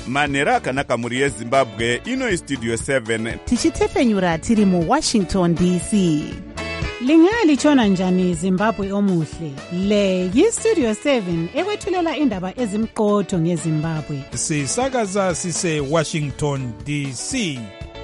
manhero akanaka mhuri yezimbabwe. Ino istudio 7 tichitefenyura tiri muWashington DC. Lingalitshona njani Zimbabwe omuhle? Le yistudio 7 ekwethulela indaba ezimqotho ngeZimbabwe. Sisakaza sise Washington DC.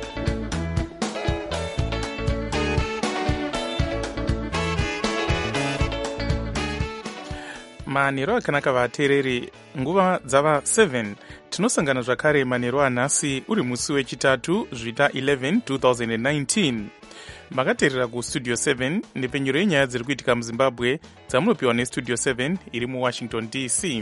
manhero akanaka vateereri, nguva dzava 7 tinosangana zvakare manhero anhasi uri musi wechitatu zvita 11 2019. makateerera kustudio 7 nepenyuro yenyaya dziri kuitika muzimbabwe dzamunopiwa nestudio 7 iri muWashington DC.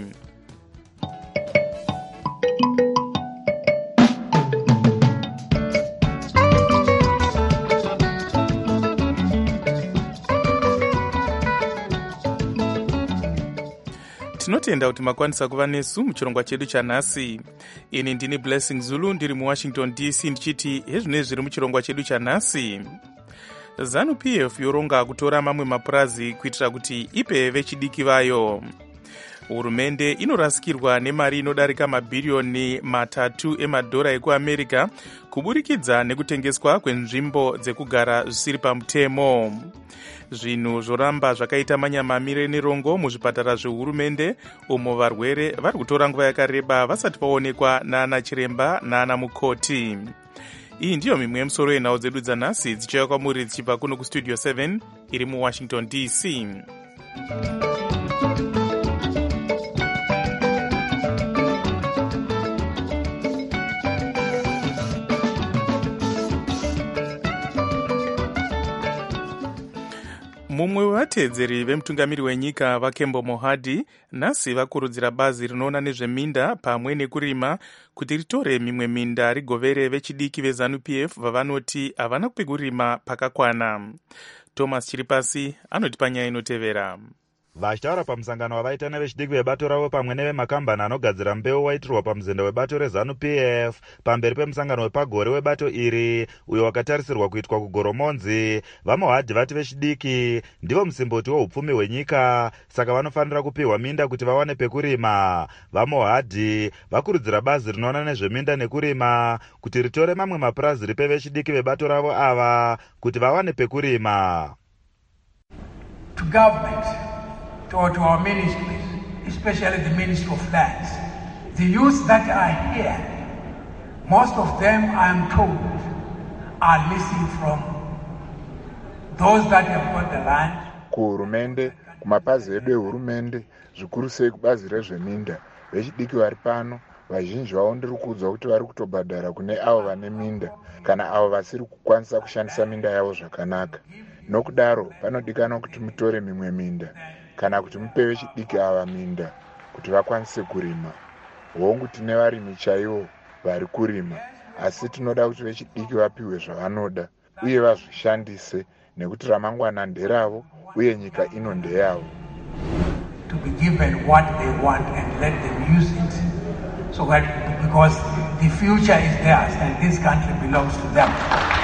tinotenda kuti makwanisa kuva nesu muchirongwa chedu chanhasi. ini ndini Blessing Zulu ndiri muWashington DC ndichiti hezvinezvi zviri muchirongwa chedu chanhasi. ZANU-PF yoronga kutora mamwe mapurazi kuitira kuti ipe vechidiki vayo. hurumende inorasikirwa nemari inodarika mabhiriyoni 3 emadhora ekuAmerica kuburikidza nekutengeswa kwenzvimbo dzekugara zvisiri pamutemo. zvinhu zvoramba zvakaita manyamamire nerongo muzvipatara zvehurumende umo varwere vari kutora nguva yakareba vasati vaonekwa naana chiremba naana mukoti. iyi ndiyo mimwe yemusoro yenhau dzedu dzanhasi dzichauya kwamuri dzichibva kuno kustudio 7 iri muWashington DC. mumwe wevateedzeri vemutungamiri wenyika vaKembo Mohadi nhasi vakurudzira bazi rinoona nezveminda pamwe nekurima kuti ritore mimwe minda rigovere vechidiki veZANU-PF vavanoti havana kwekurima pakakwana. Thomas Chiripasi anotipa nyaya inotevera. Vachitaura pamusangano wavaita nevechidiki vebato ravo pamwe nevemakambani anogadzira mbeu waitirwa pamuzenda webato reZANU-PF pamberi pemusangano wepagore webato iri uyo wakatarisirwa kuitwa kuGoromonzi, vaMohadi vati vechidiki ndivo musimboti wehupfumi hwenyika, saka vanofanira kupiwa minda kuti vawane pekurima. VaMohadi vakurudzira bazi rinoona nezveminda nekurima kuti ritore mamwe mapurazi ripe vechidiki vebato ravo ava kuti vawane pekurima. To government, to our ministries, especially the Ministry of Lands. The youth that are here, most of them, I am told, are missing from those that have got the land. Kuhurumende, kumapazi edu ehurumende, zvikuru sei kubazi rezveminda, vechidiki vari pano, vazhinji vavo ndiri kuudzwa kuti vari kutobhadhara kune avo vane minda, kana avo vasiri kukwanisa kushandisa minda yavo zvakanaka. Nokudaro, panodikanwa kuti mutore mimwe minda, kana kuti mupe vechidiki ava minda kuti vakwanise kurima. Hongu tine varimi chaivo vari kurima, asi tinoda kuti vechidiki vapiwe zvavanoda uye vazvishandise nekuti ramangwana nderavo uye nyika ino ndeyavo. To be given what they want and let them use it, so that because the future is theirs and this country belongs to them.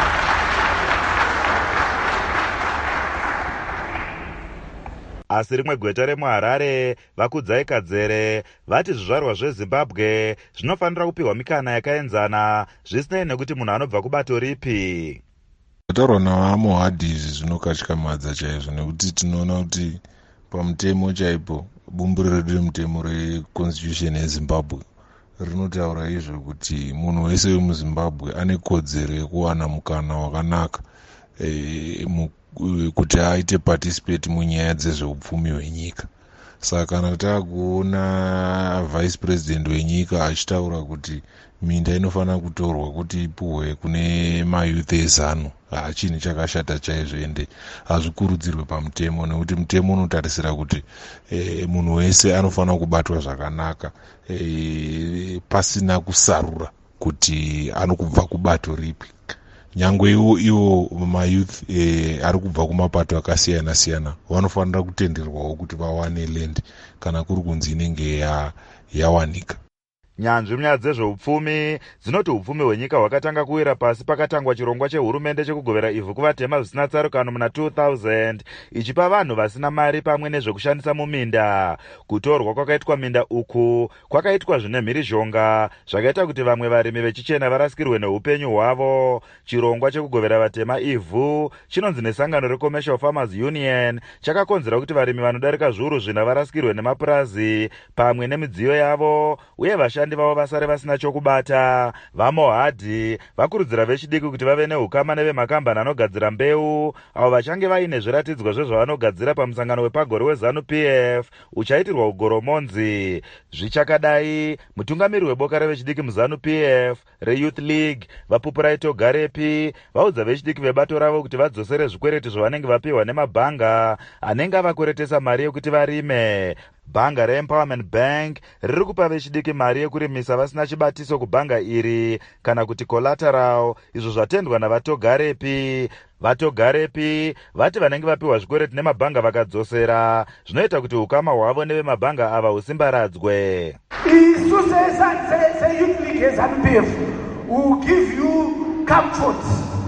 Asi rimwe gweta remuHarare vaKudzai Kadzere vati zvizvarwa zveZimbabwe zvinofanira kupiwa mikana yakaenzana zvisinei nekuti munhu anobva kubato ripi. Kutaurwa navaMohadi izvi zvinokatyamadza chaizvo nekuti tinoona kuti pamutemo chaipo bumbiro redu remutemo reconstitution yeZimbabwe rinotaura izvo kuti munhu wese wemuZimbabwe ane kodzero yekuwana mukana wakanaka kuti aite participate munyaya dzezveupfumi hwenyika. Saka kana takuona vice president wenyika achitaura kuti minda inofanira kutorwa kuti ipuhwe kune mayouth eZANU, chinhu chakashata chaizvo ende hazvikurudzirwe pamutemo nekuti mutemo unotarisira kuti munhu wese anofanira kubatwa zvakanaka pasina kusarura kuti anokubva kubato ripi. Nyangwe iwo mayouth ari kubva kumapato akasiyana siyana vanofanira kutenderwawo kuti vawane land kana kuri kunzi inenge yawanika. nyanzvi munyaya dzezveupfumi dzinoti upfumi hwenyika hwakatanga kuwira pasi pakatangwa chirongwa chehurumende chekugovera ivhu kuvatema zvisina tsarukano muna 2000 ichipa vanhu vasina mari pamwe nezvekushandisa muminda. Kutorwa kwakaitwa minda uku kwakaitwa zvine mhirizhonga zvakaita kuti vamwe varimi vechichena varasikirwe neupenyu hwavo. Chirongwa chekugovera vatema ivhu chinonzi nesangano reCommercial Farmers Union chakakonzera kuti varimi vanodarika zviuru zvina varasikirwe nemapurazi pamwe nemidziyo yavo uye vashandi vavo vasare vasina chokubata. VaMohadhi vakurudzira vechidiki kuti vave neukama nevemakambani anogadzira mbeu avo vachange vaine zviratidzwa zvezvavanogadzira pamusangano wepagore weZANU-PF uchaitirwa kuGoromonzi. Zvichakadai, mutungamiri weboka revechidiki muZANU-PF reYouth League vaPupuraito Garepi vaudza vechidiki vebato ravo kuti vadzosere zvikwereti zvavanenge vapiwa nemabhanga anenge avakweretesa mari yekuti varime. Bhanga reEmpowerment Bank riri kupa vechidiki mari yekurimisa vasina chibatiso kubhanga iri kana kuti collateral, izvo zvatendwa navatogarepi. Vatogarepi vati vanenge vapiwa zvikwereti nemabhanga vakadzosera zvinoita kuti ukama hwavo nevemabhanga ava husimbaradzwe. Isu seYouth League yeZANU-PF will give you comfort,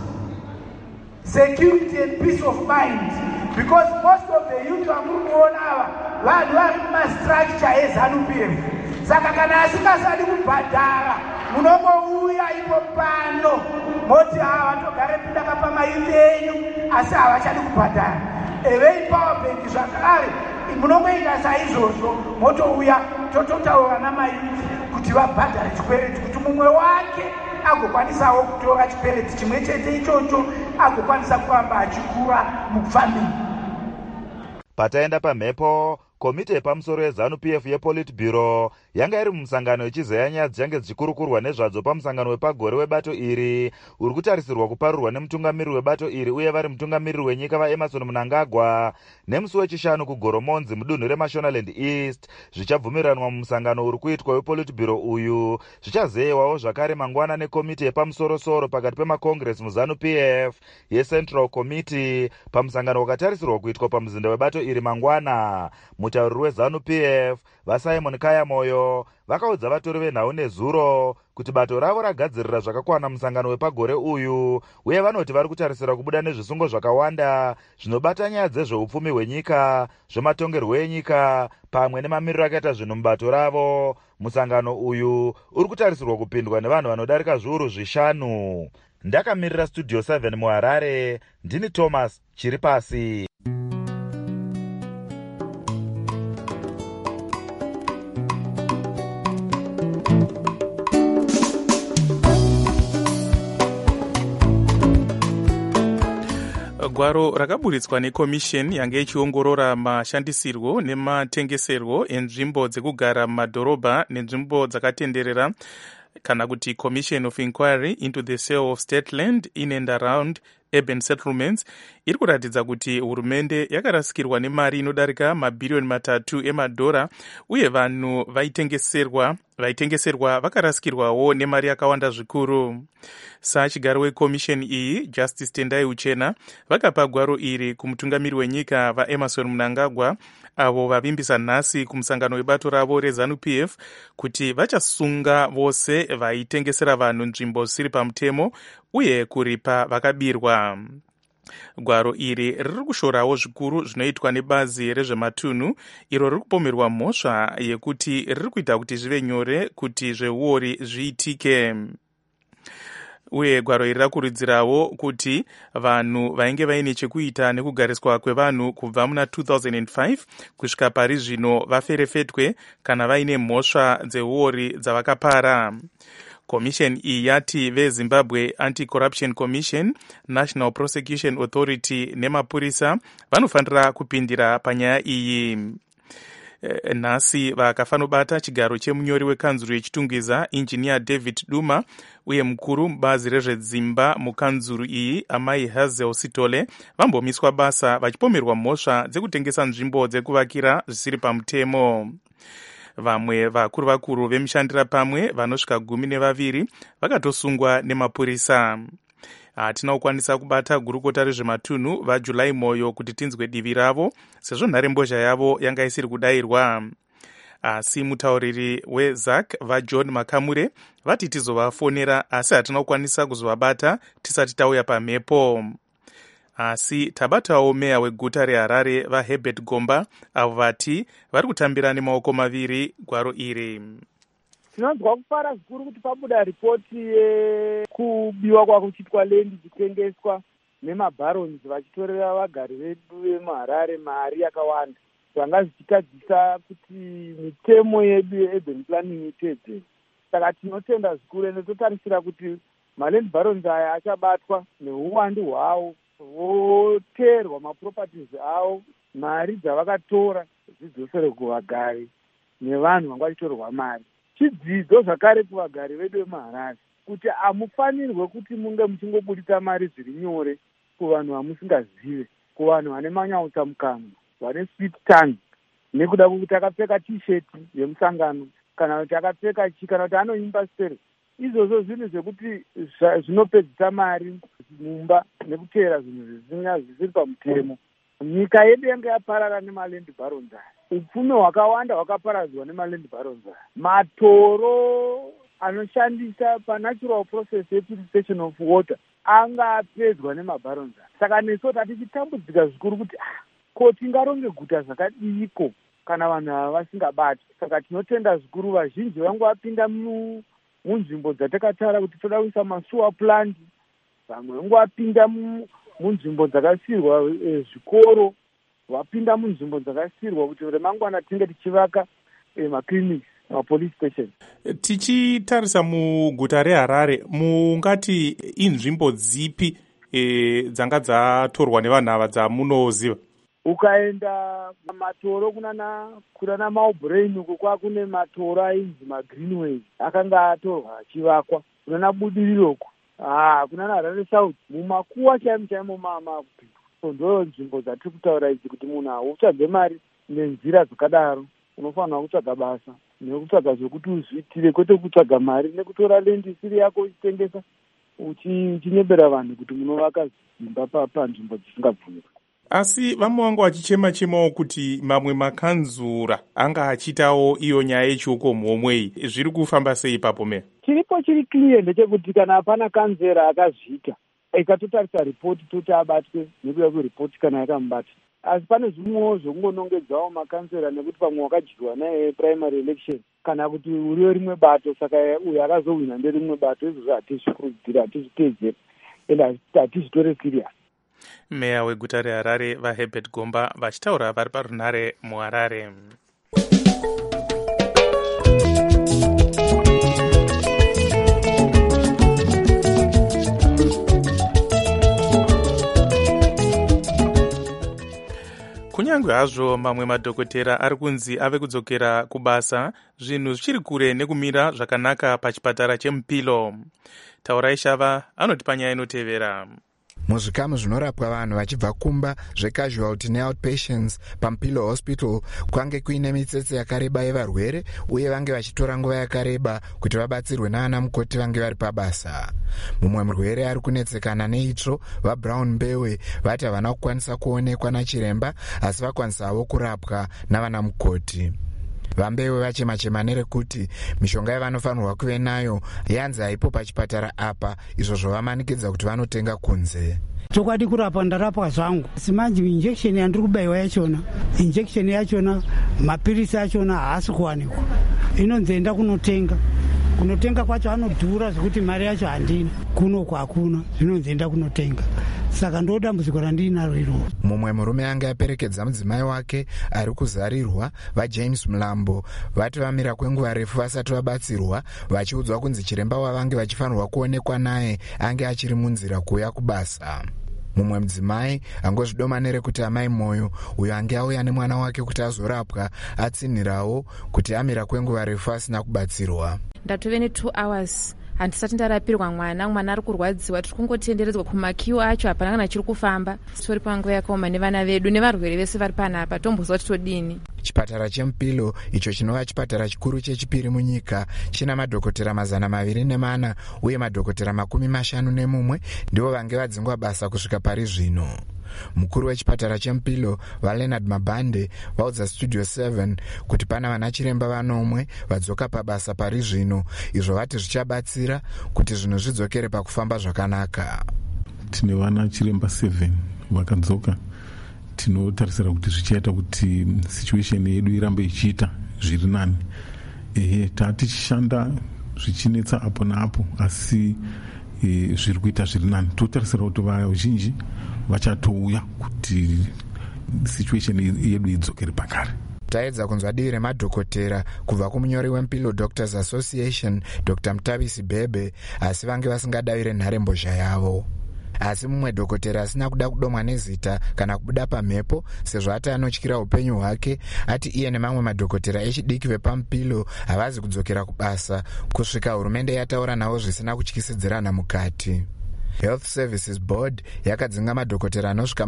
security and peace of mind, because most of the youth vamurikuona vanhu vari mumastructure eZANU-PF. Saka kana asingasadi kubhadhara munongouya ipo pano moti vatogarepi ndakapa mayuthi enyu asi havachadi kubhadhara. EveEmpower Bank zvakare munongoita saizvozvo motouya tototaura namayuthi kuti vabhadhare chikwereti kuti mumwe wake agokwanisawo kutora chikwereti chimwe chete ichocho agokwanisa kuramba achikura mufamily. Pataenda pamhepo, komite yepamusoro yeZANU-PF yePolitburo yanga iri mumusangano ichizeya nyaya dzichange dzichikurukurwa nezvadzo pamusangano wepagore webato iri uri kutarisirwa kuparurwa nemutungamiriri webato iri uye vari mutungamiriri wenyika vaEmmerson Mnangagwa nemusi wechishanu kuGoromonzi mudunhu reMashonaland East. Zvichabvumiranwa mumusangano uri kuitwa wePolitburo uyu zvichazeyewawo zvakare mangwana nekomite yepamusoro-soro pakati pemakongresi muZANU-PF yeCentral Committee pamusangano wakatarisirwa kuitwa pamuzinda webato iri mangwana. Mutauriri weZANU-PF vaSimon Kayamoyo vakaudza vatori venhau nezuro kuti bato ravo ragadzirira zvakakwana musangano wepagore uyu uye vanoti vari kutarisira kubuda nezvisungo zvakawanda zvinobata nyaya dzezveupfumi hwenyika, zvematongerwo enyika pamwe nemamiriro akaita zvinhu mubato ravo. Musangano uyu uri kutarisirwa kupindwa nevanhu vanodarika zviuru 5. Ndakamirira Studio 7 muHarare, ndini Thomas Chiripasi. Gwaro rakaburitswa nekomisheni yange ichiongorora mashandisirwo nematengeserwo enzvimbo dzekugara mumadhorobha nenzvimbo dzakatenderera kana kuti Commission of Inquiry into the Sale of State Land in and Around Urban Settlements iri kuratidza kuti hurumende yakarasikirwa nemari inodarika mabhiriyoni 3 emadhora uye vanhu vaitengeserwa vakarasikirwawo nemari yakawanda zvikuru. Sachigaro wekomisheni iyi Justice Tendai Uchena vakapa gwaro iri kumutungamiri wenyika vaEmmerson Mnangagwa avo vavimbisa nhasi kumusangano webato ravo reZANU-PF kuti vachasunga vose vaitengesera vanhu nzvimbo zvisiri pamutemo uye kuripa vakabirwa. Gwaro iri riri kushorawo zvikuru zvinoitwa nebazi rezvematunhu iro riri kupomerwa mhosva yekuti riri kuita kuti zvive nyore kuti zveuori zviitike. Uye gwaro iri rakurudzirawo kuti vanhu vainge vaine chekuita nekugariswa kwevanhu kubva muna 2005 kusvika pari zvino vaferefetwe kana vaine mhosva dzeuori dzavakapara. Komisheni iyi yati veZimbabwe Anti-Corruption Commission, National Prosecution Authority nemapurisa vanofanira kupindira panyaya iyi. Nhasi vakafanobata chigaro chemunyori wekanzuru yechitungwiza Engineer David Duma uye mukuru mubazi rezvedzimba mukanzuru iyi Amai Hazel Sitole vambomiswa basa vachipomerwa mhosva dzekutengesa nzvimbo dzekuvakira zvisiri pamutemo. Vamwe vakuru vemushandira pamwe vanosvika 12 vakatosungwa nemapurisa. Hatina kukwanisa kubata gurukota rezvematunhu vaJulai Moyo kuti tinzwe divi ravo sezvo nharembozha yavo yanga isiri kudayirwa. asi mutauriri wezac vajohn makamure vati tizovafonera asi hatina kukwanisa kuzovabata tisati tauya pamhepo. Asi tabatawo meya weguta reharare vaherbert gomba avo vati vari kutambira nemaoko maviri gwaro iri. Tinonzwa kufara zvikuru kuti pabuda ripoti yekubiwa kwakuchitwa lendi ichitengeswa nemabharons vachitorera vagari vedu vemuharare mari yakawanda, zvanga zvichitadzisa kuti mitemo yedu yeurban planning itedzere. Saka tinotenda zvikuru ende totarisira kuti maland barons aya achabatwa neuwandu hwavo, voteerwa maproperties avo, mari dzavakatora dzidzosere kuvagari nevanhu vanga vachitorwa mari. Chidzidzo zvakare kuvagari vedu vemuharare kuti hamufanirwe kuti munge muchingobudisa mari zviri nyore kuvanhu vamusingazive, kuvanhu vane manyautsamukanwa, vane sweet tongue, nekuda kwekuti akapfeka t-shirt yemusangano kana kuti akapfeka kana kuti anoimba stere. Izvozvo zvinhu zvekuti zvinopedzisa mari mumba nekuteera zvinhu zvisiri pamutemo. Nyika yedu yange yaparara nemaland barons aya. Upfumi hwakawanda hwakaparadzwa nemaland barons aya. Matoro anoshandisa panatural process yepurification of water anga apedzwa nemabarons aya. Saka neso tatichitambudzika zvikuru kuti ko tingaronge guta zvakadiko kana vanhu ava vasingabati. Saka tinotenda zvikuru vazhinji vangu vapinda munzvimbo dzatakatara kuti toda kuisa masuwa plant, vamwe vangu vapinda munzvimbo dzakasiyirwa zvikoro, vapinda munzvimbo dzakasiyirwa kuti remangwana tinge tichivaka maclinics, mapolice station. Tichitarisa muguta reharare, mungati inzvimbo dzipi dzanga dzatorwa nevanhu ava dzamunoziva? Ukaenda matoro kunana Maubrain uko kwakune matoro ainzi magreenways akanga atorwa achivakwa. Kunana Budiriroko, kunana Harare South, mumakuwa chaimo so ndo nzvimbo dzatiri kutaura idzi kuti munhu hautsvage mari nenzira dzakadaro. Unofanira kutsvaga basa nekutsvaga zvokuti uzviitire, kwete kutsvaga mari nekutora lendi isiri yako uchitengesa uchinyebera vanhu kuti munovaka dzimba panzvimbo dzisingabvumirwi. Asi vamwe vangu vachichema-chemawo kuti mamwe makanzura anga achitawo iyo nyaya yechiuko mhomwei. Zviri kufamba sei ipapo meya? Chiripo chiri clear ndechekuti kana hapana kanzera akazviita ikatotarisa ripoti toti abatwe nekuda kweripoti kana yakamubata. Asi pane zvimwewo zvokungonongedzawo makanzera nekuti pamwe wakadyiwa naye primary election kana kuti uriyo rimwe bato, saka uyo akazowina nderimwe bato. Izvozvo hatizvikurudziri, hatizviteedzeri ende hatizvitore serious. Meya weguta reharare vaherbert gomba vachitaura vari parunhare muharare. Kunyange hazvo mamwe madhokotera ari kunzi ave kudzokera kubasa, zvinhu zvichiri kure nekumira zvakanaka pachipatara cheMupilo. Taurai Shava anoti panyaya inotevera. Muzvikamu zvinorapwa vanhu vachibva kumba zvecasualty neoutpatients paMupilo Hospital kwange kuine mitsetse yakareba yevarwere uye vange vachitora nguva yakareba kuti vabatsirwe naana mukoti vange vari pabasa. Mumwe murwere ari kunetsekana neitsvo vaBrown Mbewe vati havana kukwanisa kuonekwa nachiremba asi vakwanisawo kurapwa navana mukoti. Vambewe vachema-chema nerekuti mishonga yavanofanirwa kuve nayo yanzi haipo pachipatara apa, izvo zvovamanikidza kuti vanotenga kunze. Chokwadi kurapa ndarapwa zvangu, simanje injection yandiri kubayiwa yachona, injection yachona mapirisi achona haasi kuwanikwa. Inonzi enda kunotenga kwacho anodhura zvekuti mari yacho handina, kuno kwakuna, zvinonzi enda kunotenga. Saka ndo dambudziko randinaro iro. Mumwe murume anga aperekedza mudzimai wake ari kuzarirwa vaJames Mulambo vati vamira kwenguva refu vasati vabatsirwa, vachiudzwa kunzi chiremba wavange vachifanirwa kuonekwa naye ange achiri munzira kuuya kubasa. Mumwe mudzimai angozvidoma nerekuti amai Moyo uyo ange auya nemwana wake kuti azorapwa atsinhirawo kuti amira kwenguva refu asina kubatsirwa. Ndatove ne2 hours handisati ndarapirwa mwana ari kurwadziwa, tiri kungotenderedzwa kumakiwo acho, hapana kana chiri kufamba. Tori panguva yakaoma nevana vedu nevarwere vese vari panapa, tombozwa kuti todini. Chipatara cheMupilo, icho chinova chipatara chikuru chechipiri munyika, china madhokotera 240 uye madhokotera 51 ndivo vange vadzingwa basa kusvika pari zvino. Mukuru wechipatara cheMpilo vaLeonard Mabande vaudza Studio 7 kuti pana vanachiremba vanomwe vadzoka pabasa pari zvino, izvo vati zvichabatsira kuti zvinhu zvidzokere pakufamba zvakanaka. Tine vana chiremba 7 vakadzoka. Tinotarisira kuti zvichaita kuti situation yedu irambe ichiita zviri nani. Tichishanda zvichinetsa apo naapo, asi zviri kuita zviri nani. Totarisira kuti vazhinji vachatouya kuti situation yedu idzokere pakare. Taedza kunzwa divi remadhokotera kubva kumunyori weMpilo Doctors Association Dr. Mutavisi Bebe, asi vange vasingadavire nharembozha yavo. Asi mumwe dhokotera asina kuda kudomwa nezita kana kubuda pamhepo sezvo ati anotyira upenyu hwake, ati iye nemamwe madhokotera echidiki vepaMpilo havazi kudzokera kubasa kusvika hurumende yataura navo zvisina kutyisidzirana mukati. Health Services Board yakadzinga madhokotera anosvika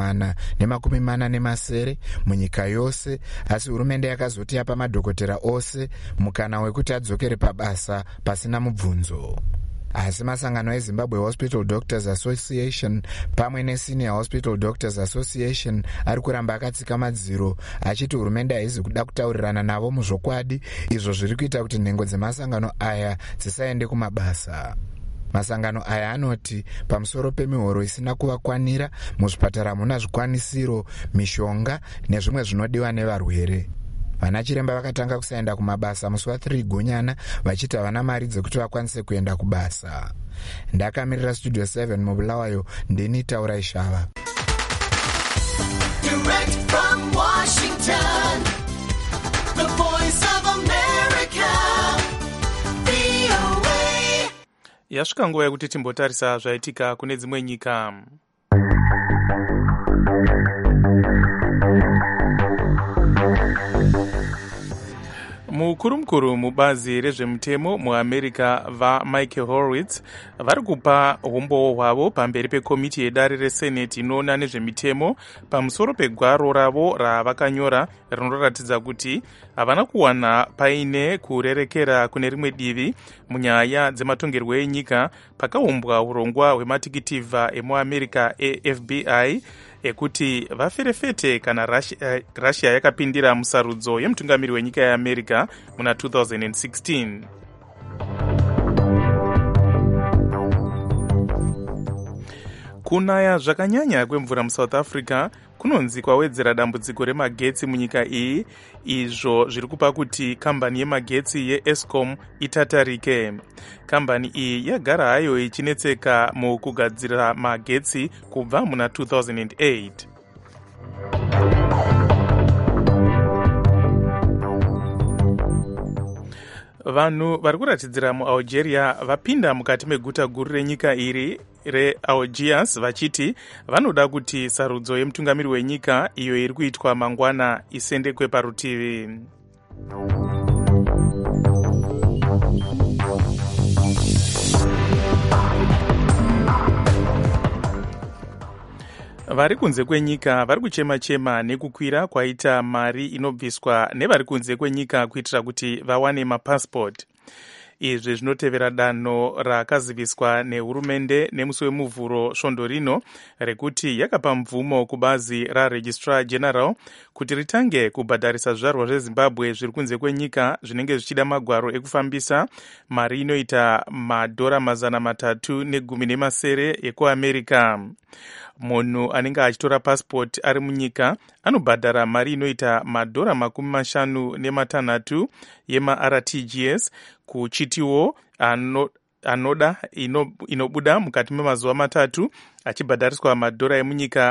447 munyika yose, asi hurumende yakazoti yapa madhokotera ose mukana wekuti adzokere pabasa pasina mubvunzo. Asi masangano eZimbabwe Hospital Doctors Association pamwe neSenior Hospital Doctors Association ari kuramba akatsika madziro achiti hurumende haizi kuda kutaurirana navo muzvokwadi, izvo zviri kuita kuti nhengo dzemasangano aya dzisaende kumabasa. Masangano aya anoti pamusoro pemihoro isina kuvakwanira muzvipatara muna zvikwanisiro, mishonga nezvimwe zvinodiwa nevarwere. Vanachiremba vakatanga kusaenda kumabasa musi wa3 Gunyana vachiti havana mari dzekuti vakwanise kuenda kubasa. Ndakamirira Studio 7 muBulawayo, ndini Taura Ishava. Direct from Washington, the voice of America, VOA. Yasvika nguva yekuti timbotarisa zvaitika kune dzimwe nyika. Mukuru mubazi rezvemutemo muAmerica vaMichael Horowitz vari kupa umbowo hwavo pamberi pekomiti yedare reSenate inoona nezvemitemo pamusoro pegwaro ravo ravakanyora rinoratidza kuti havana kuwana paine kurerekera kune rimwe divi munyaya dzematongerwo enyika pakaumbwa urongwa hwematikitivha emuAmerica eFBI ekuti vaferefete kana Russia yakapindira musarudzo yemutungamiri wenyika yeAmerica muna 2016. Kunaya zvakanyanya kwemvura muSouth Africa kunonzi kwawedzera dambudziko remagetsi munyika iyi, izvo zviri kupa kuti kambani yemagetsi yeEscom itatarike. Kambani iyi yagara hayo ichinetseka mukugadzira magetsi kubva muna 2008. Vanhu vari kuratidzira muAlgeria vapinda mukati meguta guru renyika iri reAlgiers vachiti vanoda kuti sarudzo yemutungamiri wenyika iyo iri kuitwa mangwana isendekwe parutivi. Vari kunze kwenyika vari kuchema-chema nekukwira kwaita mari inobviswa nevari kunze kwenyika kuitira kuti vawane mapasipoti. Izvi zvinotevera danho rakaziviswa nehurumende nemusi wemuvhuro svondo rino rekuti yakapa mvumo kubazi raRegistrar General kuti ritange kubhadharisa zvizvarwa zveZimbabwe zviri kunze kwenyika zvinenge zvichida magwaro ekufambisa mari inoita $310 ekuAmerica. Munhu anenge achitora pasipoti ari munyika anobhadhara mari inoita $56 yemaRTGS, kuchitiwo inobuda mukati memazuva 3 achibhadhariswa $2 emunyika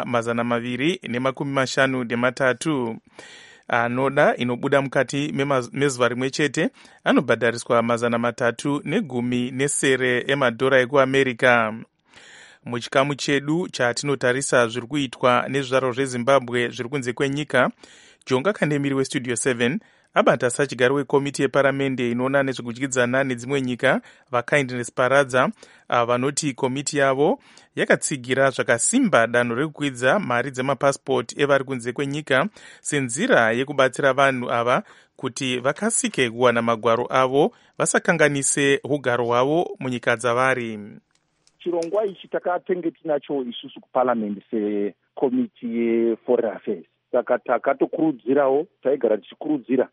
$253. Anoda inobuda mukati mezuva rimwe chete anobhadhariswa $310 ekuAmerica. Muchikamu chedu chatinotarisa zviri kuitwa nezvizvarwa zveZimbabwe zviri kunze kwenyika, Jonga Kandemiri weStudio 7 abata sachigaro wekomiti yeparamende inoona nezvekudyidzana nedzimwe nyika vaKindness Paradza, vanoti komiti yavo yakatsigira zvakasimba danho rekukwidza mari dzemapasipoti evari kunze kwenyika senzira yekubatsira vanhu ava kuti vakasike kuwana magwaro avo vasakanganise ugaro hwavo munyika dzavari. Chirongwa ichi takatenge tinacho isusu kuparliament komiti yeforeign affairs. Saka takatokurudzirawo, taigara tichikurudzira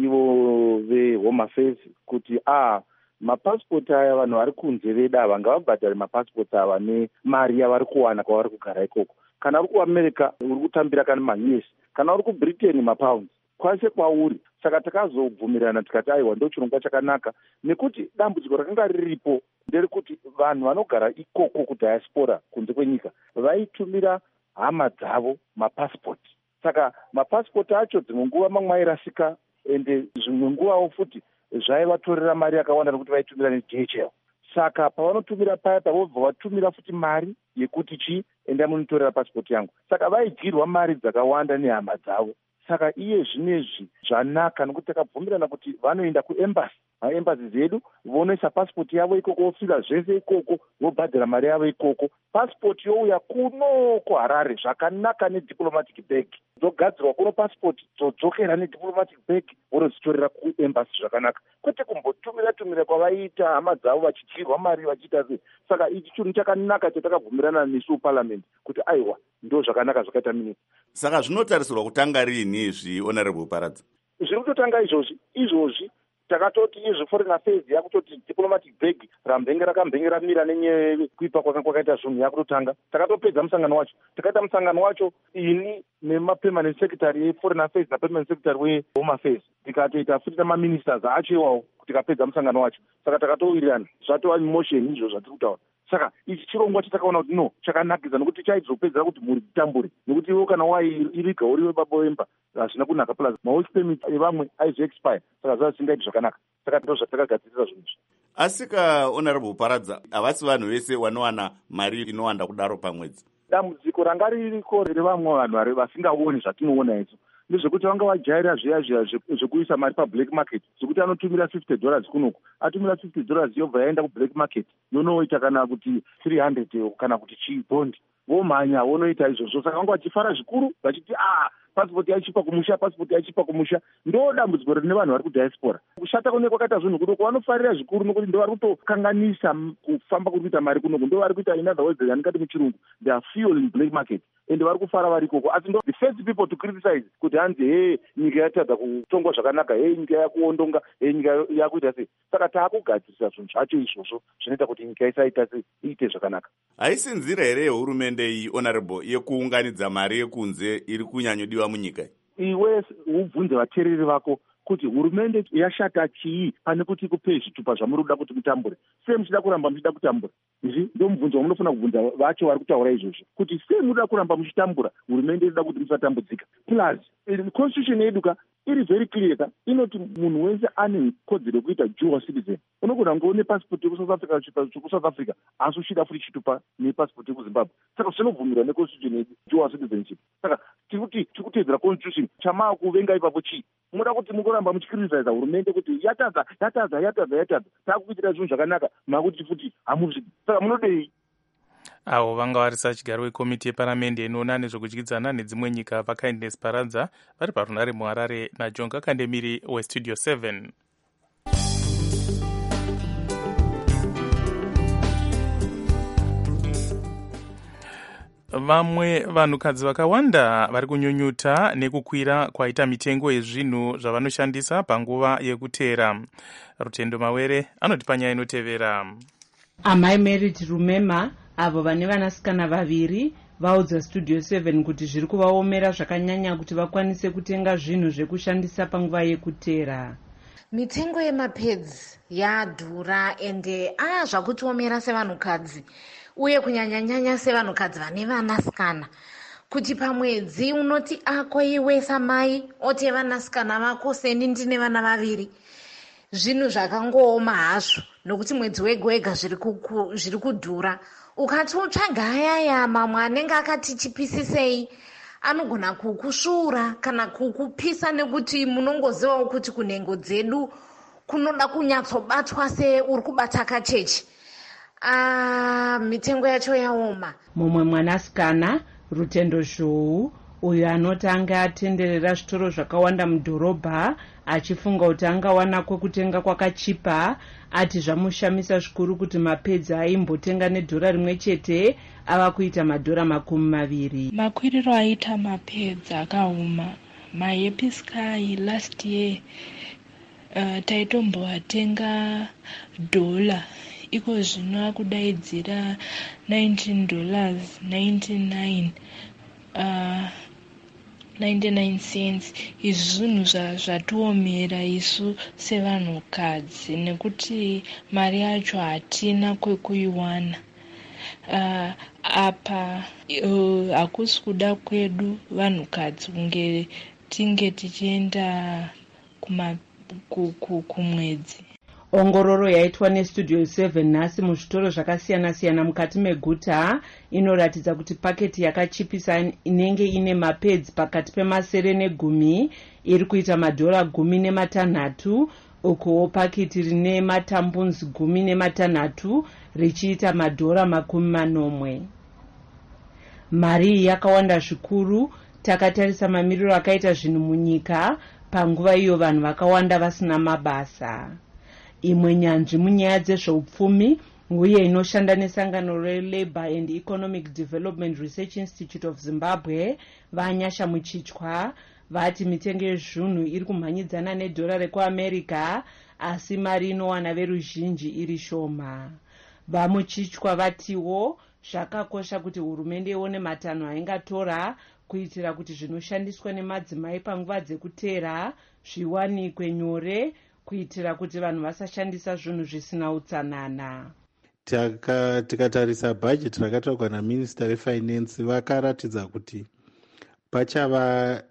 ivo vehome affairs kuti mapasipoti aya vanhu vari kunze veda vangavabhadhari mapasipoti ava nemari yavari kuwana kwavari kugara ikoko. Kana uri kuamerica uri kutambira kana maUS, kana uri kubritain mapounds, kwase kwauri. Saka takazobvumirana tikati aiwa ndo chirongwa chakanaka, nekuti dambudziko rakanga riripo nderekuti vanhu vanogara ikoko kudiaspora kunze kwenyika vaitumira hama dzavo mapasipoti. Saka mapasipoti acho dzimwe nguva mamwe airasika, ende zvimwe nguvawo futi zvaivatorera mari yakawanda nekuti vaitumira neDHL. Saka pavanotumira paya vobva vatumira futi mari yekuti enda munitorera pasipoti yangu. Saka vaidyirwa mari dzakawanda nehama dzavo. Saka iye zvinezvi zvanaka nekuti takabvumirana kuti vanoenda kuembassy, maembassy zedu vonoisa pasipoti yavo ikoko, vofila zvese ikoko, vobhadhira mari yavo ikoko. Pasipoti youya kunoko Harare zvakanaka nediplomatic bag, dzogadzirwa kuno pasipoti dzodzokera nediplomatic bag, vorodzitorera kuembassy zvakanaka, kwete kumbotumira kwavaita hama dzavo vachidyirwa mari vachiita sei. Saka ichi chinhu chakanaka chatakabvumirana nesu parliament kuti aiwa ndo zvakanaka zvakaita minisi. Saka zvinotarisirwa kutanga rini izvi, Honorable Paradza? Zviri kutotanga izvozvi takatoti izvi foreign affairs yakutoti diplomatic bag rambenge ramira nenyaya kuipa kwakaita zvinhu yakutotanga. Takatopedza musangano wacho, takaita musangano wacho ini nemapermanent secretary yeforeign affairs napermanent secretary wehome affairs, tikatoita futi namaministers acho iwawo tikapedza musangano wacho. Saka takatowirirana zvatova motion izvo zvatiri kutaura. Saka ichi chirongwa chatakaona kuti no chakanakisa, nekuti chaizopedzera kuti muri kutambure, nekuti iwo kana wairiga uriwe baba wemba hazvina kunaka, plus mawork permit evamwe aizoexpire, saka zvazingaiti zvakanaka. Saka ndo zvatakagadzirira zvinhu izvi. Asika Honorable Paradza, havasi vanhu vese vanowana mari inowanda kudaro pamwedzi. Dambudziko ranga ririko revamwe vanhu vasingaoni zvatinoona izvo ndezvekuti vanga vajaira zviya zvekuisa mari pablack market, zvekuti anotumira $50 kunoku, atumira $50 yobva yaenda kublack market yonoita kana kuti 300 kana kuti chibondi, vomhanya vonoita izvozvo. Saka vanga vachifara zvikuru vachiti pasipoti yaichipa kumusha. Ndo dambudziko rine vanhu vari kudiaspora. Kushata kune kwakaita zvinhu kunoku vanofarira zvikuru nokuti ndo vari kutokanganisa kufamba kuri kuita mari kunoku, ndo vari kuita in other words yanikati muchirungu they are fueling black market, ende vari kufara vari ikoko. Asi ndo the first people to criticize kuti hanzi nyika yatadza kutongwa zvakanaka, nyika yakuondonga, nyika yakuita sei. Saka taakugadzirisa zvinhu zvacho izvozvo zvinoita kuti nyika isaita iite zvakanaka. Haisi nzira here yehurumende iyi, Honorable, yekuunganidza mari yekunze iri kunyanyodiwa munyika? Iwe ubvunze vateereri vako kuti hurumende yashata chii pane kuti ikupe zvitupa zvamuri kuda kuti mutambure. Sei muchida kuramba muchida kutambura? Izvi ndio mubvunzo wamunofana kubvunza vacho vari kutaura izvozvo, kuti sei muda kuramba muchitambura, hurumende inoda kuti musatambudzika. Plus constitution yedu iri very clear, inoti munhu wese ane kodzero yekuita dual citizen. Unogona kunge une passport yeku South Africa chipa South Africa asi uchida futi chitupa nepassport yeku Zimbabwe. Saka zvinobvumirwa neconstitution yedu dual citizenship. Saka tikutedzera constitution, chamaa kuvenga ipapo chii? Muda kuti mungoramba muchikriticize hurumende kuti yatadza. Takuitira zvinhu zvakanaka, makuti futi hamuzvidi. Saka munodei? Avo vanga varisa chigaro wekomiti yeparamende inoona nezvekudyidzana nedzimwe nyika vaKindness Paradza vari parunare muHarare naJonga Kandemiri weStudio 7. Vamwe vanhukadzi vakawanda vari kunyunyuta nekukwira kwaita mitengo yezvinhu zvavanoshandisa panguva yekuteera. Rutendo Mawere anoti panyaya inotevera. Amai Merit Rumema avo vane vanasikana vaviri vaudza Studio 7 kuti zviri kuvaomera zvakanyanya kuti vakwanise kutenga zvinhu zvekushandisa panguva yekuteera. Mitengo yemapads yadhura ende zvakutiomera sevanhukadzi, uye kunyanyanyanya sevanhukadzi vane vanasikana, kuti pamwedzi unoti iwe samai oti vanasikana vako seni ndine vana vaviri, zvinhu zvakangooma hazvo, nokuti mwedzi wega wega zviri kudhura. Ukati utsvaga ayaya mamwe anenge akati chipisisei, anogona kukusvuura kana kukupisa, nekuti munongozivawo kuti kunhengo dzedu kunoda kunyatsobatwa seuri kubata kachechi. Mitengo yacho yaoma. Mumwe mwanasikana Rutendo Zhou uyo anoti anga atenderera zvitoro zvakawanda mudhorobha achifunga kuti angawana kwekutenga kwakachipa, ati zvamushamisa zvikuru kuti mapedzi aimbotenga nedhora rimwe chete ava kuita madhora 20. Makwiriro aita mapedzi akauma. Mayepiskai last year taitomboatenga $, iko zvino akudaidzira $99. Izvi zvinhu zvatiomera isu sevanhukadzi nekuti mari yacho hatina kwekuiwana. Apa hakusi kuda kwedu vanhukadzi kunge tinge tichienda kumwedzi. Ongororo yaitwa neStudio 7 nhasi muzvitoro zvakasiyana-siyana mukati meguta inoratidza kuti paketi yakachipisa inenge ine mapedzi pakati pemasere ne10 iri kuita madhora 16, ukuwo paketi rine matambunzi 16 richiita madhora 40. Mari yakawanda zvikuru. Takatarisa mamiriro akaita zvinhu munyika panguva iyo vanhu vakawanda vasina mabasa. Imwe nyanzvi munyaya dzezveupfumi uye inoshanda nesangano reLabour and Economic Development Research Institute of Zimbabwe Vanyasha Muchichwa vati mitengo yezvinhu iri kumhanyidzana nedhora rekuAmerica, asi mari inowana veruzhinji iri shoma. Vamuchichwa vatiwo zvakakosha kuti hurumende ione matanho aingatora kuitira kuti zvinoshandiswa nemadzimai panguva dzekuteera zviwanikwe nyore, kuitira kuti vanhu vasashandisa zvinhu zvisina utsanana. Tikatarisa bhajeti rakatorwa naMinista weFinance vakaratidza kuti pachava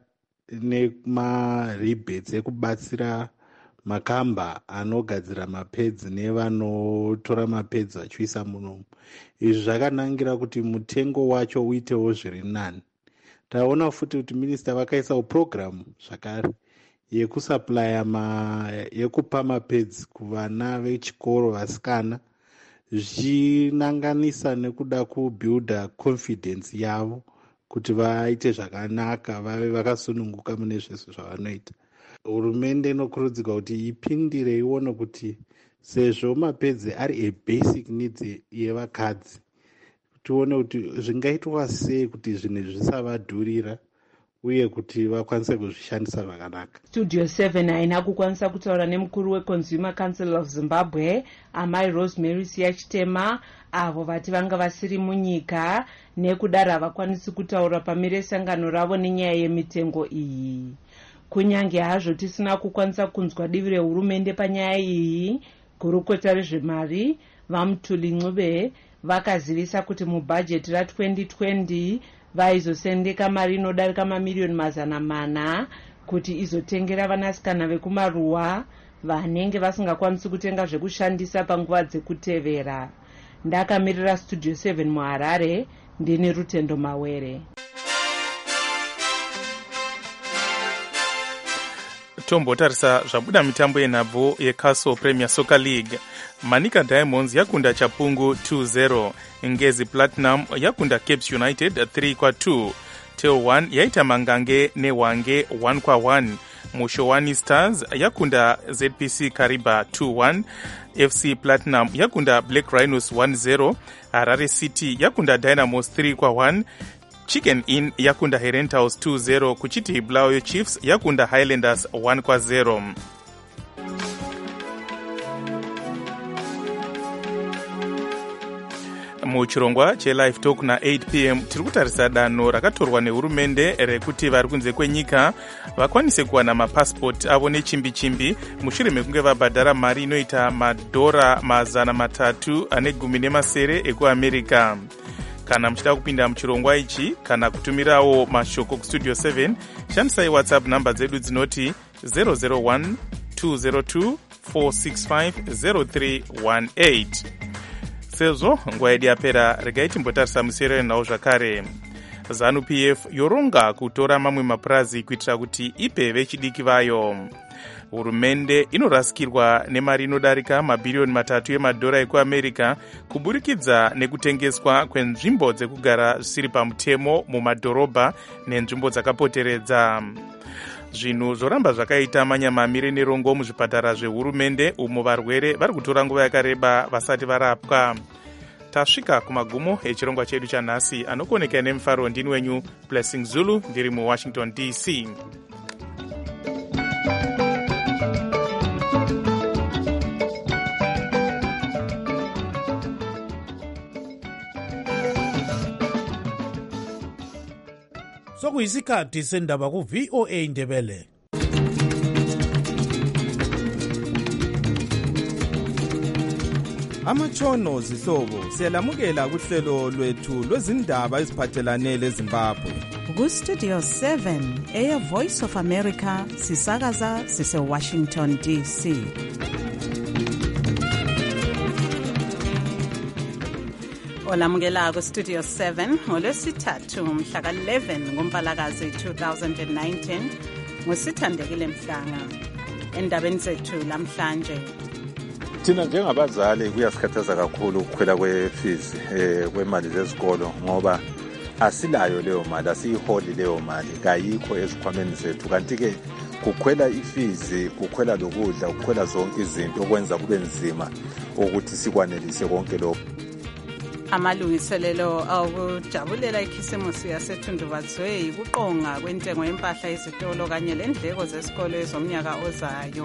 nemarebates ekubatsira makamba anogadzira mapedzi nevanotora mapedzi achiisa munomu. Izvi zvakanangira kuti mutengo wacho uitewo zviri nani. Taona futi kuti minista vakaisawo program zvakare yekusuplya yekupa mapedzi kuvana vechikoro vasikana, zvichinanganisa nekuda kubuilda confidence yavo kuti vaite zvakanaka, vave vakasununguka mune zvese zvavanoita. Hurumende inokurudzirwa kuti ipindire ione kuti sezvo mapedzi ari basic needs yevakadzi, tione kuti zvingaitwa sei kuti zvinhu zvisavadhurira uye kuti vakwanise kuzvishandisa zvakanaka. Studio 7 haina kukwanisa kutaura nemukuru weConsumer Council of Zimbabwe Amai Rosemary Siyachitema avo vati vanga vasiri munyika nekudaro havakwanisi kutaura pamire sangano ravo nenyaya yemitengo iyi. Kunyange hazvo tisina kukwanisa kunzwa divi rehurumende panyaya iyi, gurukota rezvemari Vamutuli Ncube vakazivisa kuti mubhajeti ra2020 vaizosendeka mari inodarika mamiliyoni 400 kuti izotengera vanasikana vekumaruwa vanenge vasingakwanisi kutenga zvekushandisa panguva dzekutevera. Ndakamirira Studio 7 muHarare, ndini Rutendo Mawere. Tombotarisa zvabuda mitambo yenhabvu yeCastle Premier Soccer League. Manika Diamonds yakunda Chapungu 2-0, Ngezi Platinum yakunda Capes United 3-2, Tel 1 yaita Mangange neWange 1-1, Mushowani Stars yakunda ZPC Kariba 2-1, FC Platinum yakunda Black Rhinos 1-0, Harare City yakunda Dynamos 3-1, Chicken Inn yakunda Herent House 2-0, kuchiti Bulawayo Chiefs yakunda Highlanders 1-0. Muchirongwa cheLive Talk na 8 p.m. tiri kutarisa danho rakatorwa nehurumende rekuti vari kunze kwenyika vakwanise kuwana mapasipoti avo nechimbi-chimbi mushure mekunge vabhadhara mari inoita madhora 310 ekuAmerica. Kana muchida kupinda muchirongwa ichi kana kutumirawo mashoko kuStudio 7, shandisai WhatsApp namba dzedu dzinoti 001 202 465 0318. Sezvo nguva yedu yapera, regai timbotarisa musiyero nawo zvakare. ZANU-PF yoronga kutora mamwe mapurazi kuitira kuti ipe vechidiki vayo. Hurumende inorasikirwa nemari inodarika mabhiriyoni 3 emadhora ekuamerica kuburikidza nekutengeswa kwenzvimbo dzekugara zvisiri pamutemo mumadhorobha nenzvimbo dzakapoteredza. Zvinhu zvoramba zvakaita manyamamire nerongo muzvipatara zvehurumende umo varwere vari kutora nguva yakareba vasati varapwa. Tasvika kumagumo echirongwa chedu chanhasi. Anokoneka nemufaro ndini wenyu Blessing Zulu ndiri muWashington DC. Sokuyisikhathi sendaba ku-VOA Indebele. Amatshono zihlobo siyalamukela kuhlelo lwethu lwezindaba eziphathelane leZimbabwe. Ku-Studio 7 Voice of America sisakaza sise-Washington DC. Olamukela ku-Studio 7 ngolwesithathu mhla ka-11 ngoMpalakazi 2019 ngusithandekile Mhlanga. Endabeni zethu lamhlanje, thina njengabazali kuyasikhathaza kakhulu ukukhwela kwefizi kwemali zezikolo ngoba asilayo leyo mali, asiyiholi leyo mali, kayikho ezikhwameni zethu. Kanti-ke kukhwela ifizi, kukhwela lokudla, kukhwela zonke izinto okwenza kube nzima ukuthi sikwanelise konke lokho. amalungiselelo okujabulela ikhisimusi yaseThundubazwe ukuqonga kwentengo yempahla yezitolo kanye lendleko zesikolo ezomnyaka ozayo.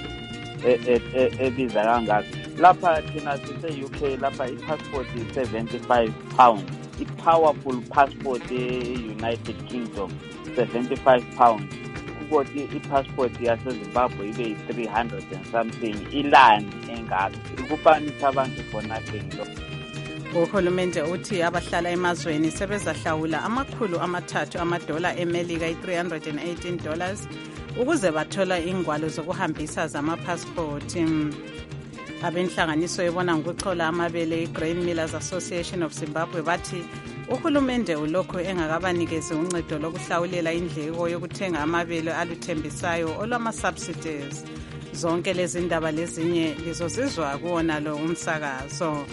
Ebiza kangaka lapha thina sise-UK lapha i-passport £75, i-powerful passport e-United Kingdom £75, ukuthi i-passport yaseZimbabwe ibe yi-300 and something, ilandi engaka ikufanisa abantu for nothing. Uhulumende uthi abahlala emazweni sebezahlawula $300 eMelika $318 ukuze bathola ingwalo zokuhambisa zamapassport. Abenhlanganiso ebona ngokuchola amabele iGrain Millers Association of Zimbabwe bathi uhulumende ulokhu engakabanikezi uncedo lokuhlawulela indleko yokuthenga amabele aluthembisayo olwama-subsidies. Zonke lezi ndaba lezinye lizozizwa kuwona lo umsakazo.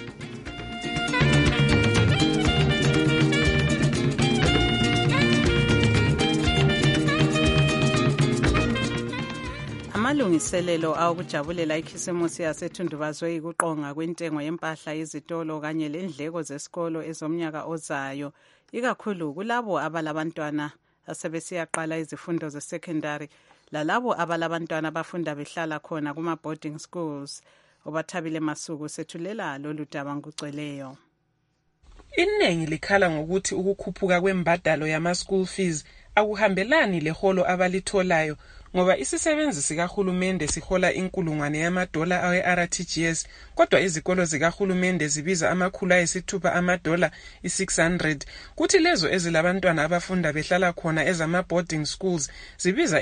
Amalungiselelo awukujabulela ikhisimusi yaseThundubazwe ikuqonga kwentengo yempahla yezitolo kanye lendleko zesikolo ezomnyaka ozayo, ikakhulu kulabo abalabantwana asebesiyaqala izifundo ze-secondary lalabo abalabantwana abafunda behlala khona kuma-boarding schools. Obathabile Masuku sethulela lolu daba ngokugcweleyo. Iningi likhala ngokuthi ukukhuphuka kwembadalo yama-school fees akuhambelani leholo abalitholayo ngoba isisebenzi sikahulumende sihola $1,000 awe-RTGS, kodwa izikolo zikahulumende zibiza $600 600, kuthi lezo ezilabantwana abafunda behlala khona ezama-boarding schools zibiza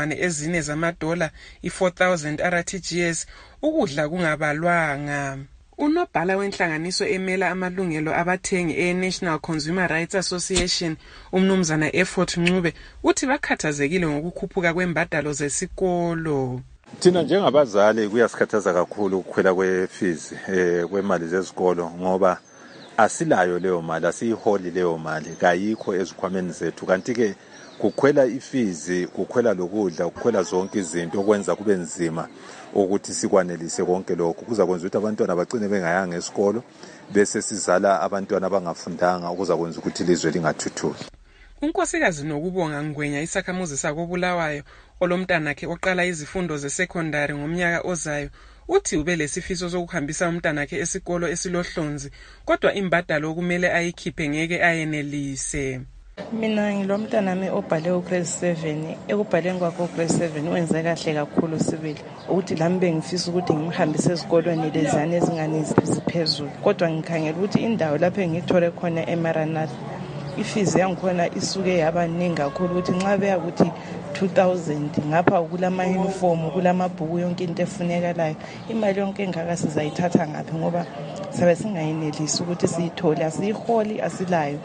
$4,000 4,000 RTGS, ukudla kungabalwanga. Unobhala wenhlanganiso emela amalungelo abathengi e-National Consumer Rights Association, umnumzana Effort Ncube, uthi bakhathazekile ngokukhuphuka kwembadalo zesikolo. Thina njengabazali kuyasikhathaza kakhulu ukukhwela kwefizi kwemali zezikolo ngoba asilayo leyo mali, asiyiholi leyo mali, kayikho ezikhwameni zethu. Kanti-ke kukhwela ifizi, kukhwela lokudla, kukhwela zonke izinto okwenza kube nzima ukuthi sikwanelise konke lokho. Kuza kwenza ukuthi abantwana bagcine bengayanga esikolo bese sizala abantwana abangafundanga okuza kwenza ukuthi ilizwe lingathuthuki. Unkosikazi Nokubonga Ngwenya, isakhamuzi sakoBulawayo olomntanakhe oqala izifundo ze-secondary ngomnyaka ozayo, uthi ube lesifiso sokuhambisa umntanakhe esikolo esilohlonzi, kodwa imbadalo okumele ayikhiphe ngeke ayenelise. Mina ngilomntanami obhale ugrade 7, ekubhaleni kwakhe ugrade 7 wenze kahle kakhulu sibili, ukuthi lami bengifisa ukuthi ngimhambise ezikolweni lezane ezingane ziphezulu, kodwa ngikhangela ukuthi indawo lapho engithole khona eMaranatha ifizi yangikhona isuke yaba ningi kakhulu ukuthi nxa beya ukuthi 2,000 ngapha kulama uniform, kulamabhuku, yonke into efunekalayo, imali yonke engaka sizayithatha ngaphi ngoba sabe singayinelisi ukuthi siyithole, asiyiholi, asilayo.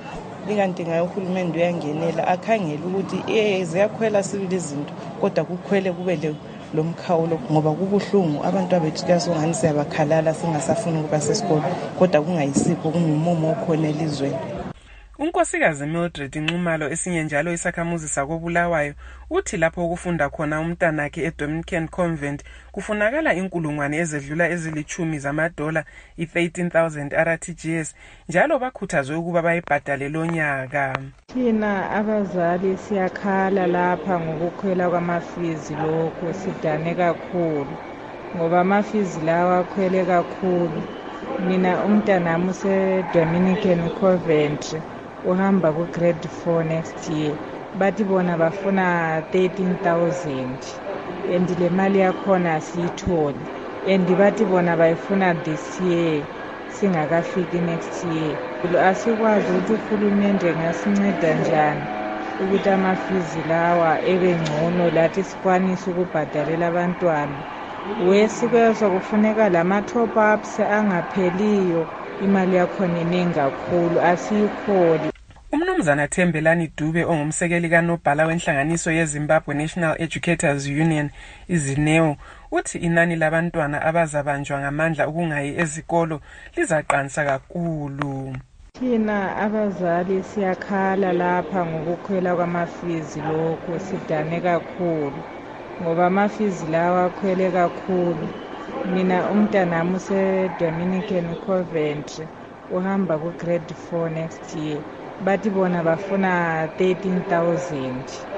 ikanti ngayo uhulumende uyangenela akhangele ukuthi ziyakhwela sibili izinto kodwa kukhwele kube lo mkhawulo ngoba kubuhlungu abantu abethu kuyasongani siyabakhalala singasafuni ukuba sesikolo kodwa kungayisikho kungumumo okhona elizweni. Unkosikazi Mildred Nxumalo esinye njalo isakhamuzi sakobulawayo uthi lapho ukufunda khona umntanakhe eDominican Convent kufunakala inkulungwane ezedlula ezilithumi $10 i-13,000 RTGS njalo bakhuthazwe ukuba bayibhadale lonyaka. Thina abazali siyakhala lapha ngokukhwela kwamafizi lokho sidane kakhulu ngoba amafizi lawa akhwele kakhulu. Mina umntanami useDominican Convent uhamba ku-grade 4 next year bathi bona bafuna 13,000 and le mali yakhona asiyitholi and bathi bona bayifuna this year singakafiki next year. Asikwazi ukuthi uhulumende ngasinceda njani ukuthi amafizi lawa ebe ngcono lathi sikwanise ukubhadalela abantwana. Wesikwezo kufuneka lama-top ups angapheliyo imali yakhona iningi kakhulu asiyikholi. Umnumzana Thembelani Dube ongumsekeli kanobhala wenhlanganiso yeZimbabwe National Educators Union izineo uthi inani labantwana abazabanjwa ngamandla ukungayi ezikolo lizaqansa kakhulu. Thina abazali siyakhala lapha ngokukhwela kwamafizi lokho sidane kakhulu ngoba amafizi lawa akhwele kakhulu. Mina umntanami useDominican Convent uhamba ku-grade 4 next year bathi bona bafuna 13,000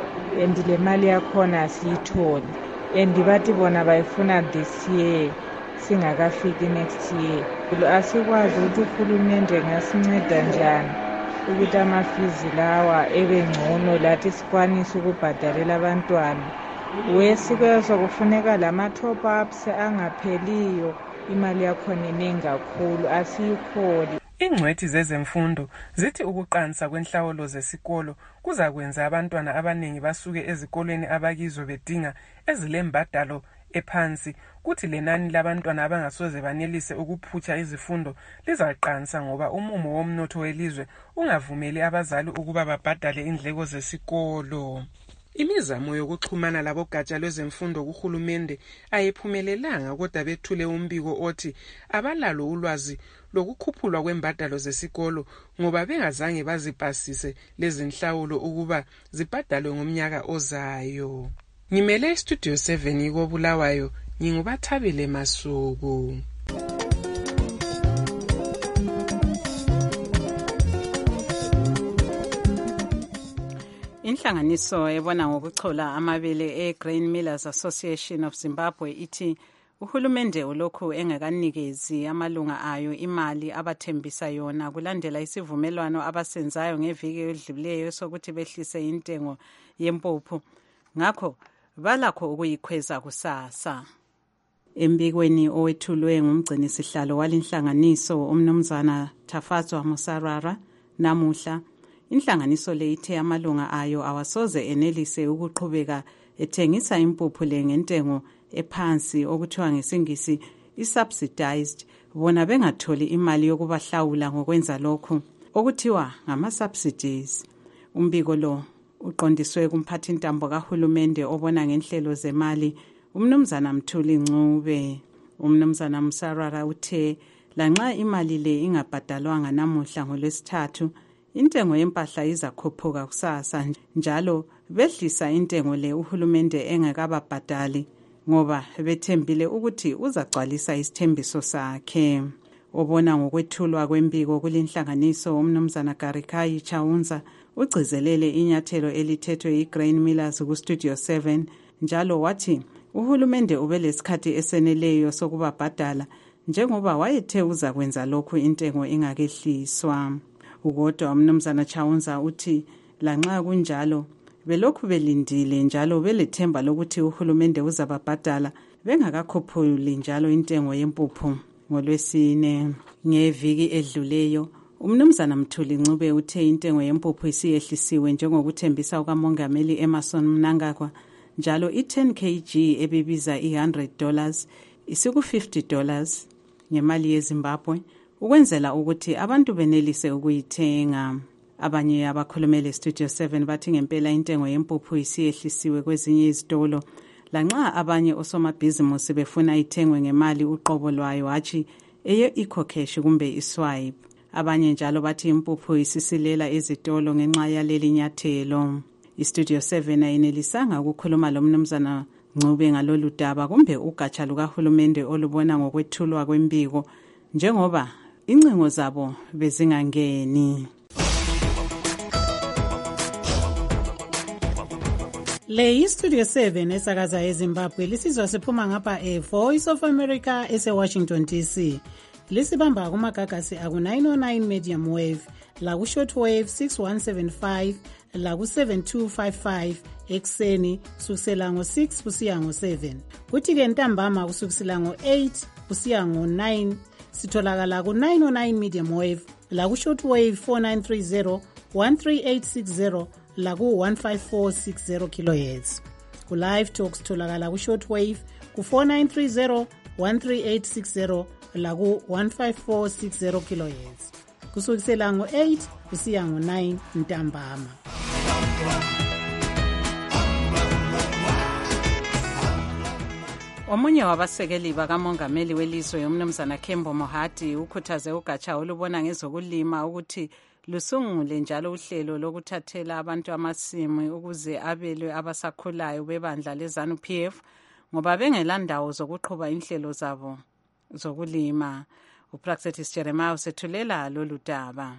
and le mali yakhona asiyitholi and bathi bona bayifuna this year singakafiki next year. Asikwazi ukuthi uhulumende ngasinceda njani ukuthi amafizi lawa ebe ngcono lathi sikwanise ukubhadalela abantwana. Wesikwezo kufuneka lama-top ups angapheliyo imali yakhona iningi kakhulu asiyikholi. Ingcwethi zezemfundo zithi ukuqansa kwenhlawulo zesikolo kuzakwenza abantwana abaningi basuke ezikolweni abakizo bedinga ezilembadalo ephansi kuthi lenani labantwana abangasoze banelise ukuphutsha izifundo lizaqansa ngoba umumo womnotho welizwe ungavumeli abazali ukuba babhadale indleko zesikolo. Imizamo yokuxhumana labogatsha lwezemfundo kuhulumende ayiphumelelanga kodwa bethule umbiko othi abalalo ulwazi lokukhuphulwa kwembadalo zesikolo ngoba bengazange bazipasise lezi nhlawulo ukuba zibhadalwe ngomnyaka ozayo. Ngimele iStudio 7 kobulawayo ngingubathabile Masuku. Inhlanganiso ebona ngokuchola amabele eGrain Millers Association of Zimbabwe ithi uhulumende ulokhu engakanikezi amalunga ayo imali abathembisa yona kulandela isivumelwano abasenzayo ngeviki edluleyo sokuthi behlise intengo yempuphu. Ngakho balakho ukuyikhweza kusasa. Embikweni owethulwe ngumgcini sihlalo walinhlanganiso umnumzana Tafadzwa Musarara namuhla inhlanganiso le ithe amalunga ayo awasoze enelise ukuqhubeka ethengisa impuphu le ngentengo ephansi okuthiwa ngesingisi i-subsidized bona bengatholi imali yokubahlawula ngokwenza lokhu okuthiwa ngama-subsidies. Umbiko lo uqondiswe kumphathintambo kahulumende obona ngenhlelo zemali umnumzana Mthuli Ncube. Umnumzana Musarara uthe lanxa imali le ingabhadalwanga namuhla ngoLwesithathu intengo yempahla izakhuphuka kusasa njalo behlisa intengo le uhulumende engakababhadali ngoba bethembile ukuthi uzagcwalisa isithembiso sakhe. Obona ngokwethulwa kwembiko kulinhlanganiso umnumzana Garikayi Chawunza ugcizelele inyathelo elithethwe iGrain Millers kuStudio 7 njalo wathi uhulumende ubelesikhathi eseneleyo sokubabhadala njengoba wayethe uza kwenza lokhu intengo ingakehliswa. Ukodwa umnumzana Chawunza uthi lanxa kunjalo belokhu belindile njalo belethemba lokuthi uhulumende uzababhadala bengakakhuphuli njalo intengo yempuphu ngoLwesine. Ngeviki edluleyo umnumzana Mthuli Ncube uthe intengo yempuphu isiyehlisiwe njengokuthembisa ukamongameli Emmerson Mnangagwa njalo i-10 kg ebibiza $100 isiku-$50 ngemali yeZimbabwe ukwenzela ukuthi abantu benelise ukuyithenga. Abanye abakhulumele Studio 7 bathi ngempela intengo yempuphu isiyehlisiwe kwezinye izitolo, lanxa abanye osomabhizimusi befuna ithengwe ngemali uqobo lwayo hatshi eye-ecocash kumbe iswipe. Abanye njalo bathi impuphu isisilela ezitolo ngenxa yaleli nyathelo. IStudio 7 ayenelisanga ukukhuluma lo mnumzana Ncube ngalolu daba kumbe ugatsha lukahulumende olubona ngokwethulwa kwembiko njengoba incingo zabo bezingangeni. Le iStudio 7 esakaza eZimbabwe lisizwa siphuma ngapha eVoice of America eseWashington DC. Lisibamba kumagagasi aku-909 medium wave, laku-short wave 6175, laku-7255 ekseni kusukisela ngo-6 kusiya ngo-7. Kuthi-ke ntambama kusukisela ngo-8 kusiya ngo-9 sitholakala ku-909 medium wave, laku-short wave 4930, 13860, laku-15460 kHz. Ku-live talk sitholakala ku-short wave ku-4930, 13860, laku-15460 kHz. Kusukisela ngo-8 kusiya ngo-9 ntambama. Omunye wabasekeli bakamongameli welizwe umnumzana Kembo Mohadi ukhuthaze ugatsha olubona ngezokulima ukuthi lusungule njalo uhlelo lokuthathela abantu amasimu ukuze abelwe abasakhulayo bebandla leZANU-PF ngoba bengelandawo zokuqhuba inhlelo zabo zokulima. uPraxetis Jeremiah usethulela lolu daba.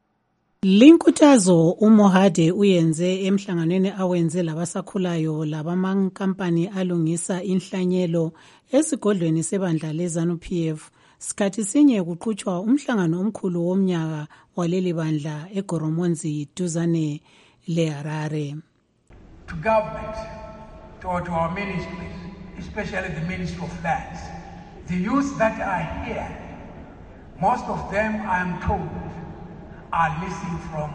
Linkuthazo uMohade uyenze emhlanganweni awenze labasakhulayo labamankampani alungisa inhlanyelo esigodlweni sebandla leZANU-PF. Sikhathi sinye kuqhutshwa umhlangano omkhulu womnyaka waleli bandla eGoromonzi duzane leHarare. To government, to our ministries, especially the Ministry of Lands, the youth that are here, most of them, I am told, are missing from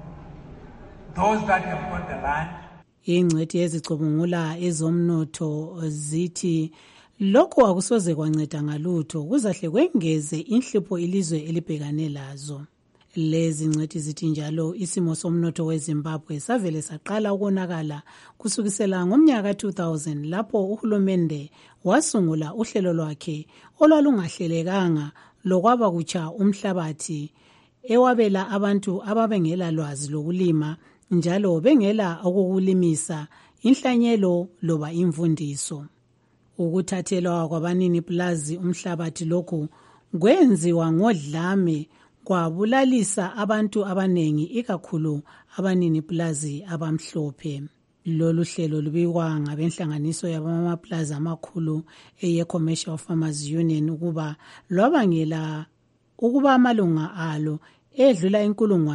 those that have got the land. Ingcwethi ezicubungula ezomnotho zithi lokho akusoze kwanceda ngalutho, kuzahle kwengeze inhlupho ilizwe elibhekane lazo. Lezi ngcwethi zithi njalo isimo somnotho weZimbabwe savele saqala ukonakala kusukisela ngomnyaka 2000 lapho uhulumende wasungula uhlelo lwakhe olwalungahlelekanga lokwaba kutsha umhlabathi ewabela abantu ababengela lwazi lokulima njalo bengela okukulimisa inhlanyelo loba imfundiso. Ukuthathelwa kwabanini plazi umhlabathi lokhu kwenziwa ngodlame kwabulalisa abantu abanengi ikakhulu abanini plazi abamhlophe. Lolu hlelo lubikwa ngabenhlanganiso yabamaplazi amakhulu eye-Commercial Farmers Union ukuba lwabangela ukuba amalunga alo edlula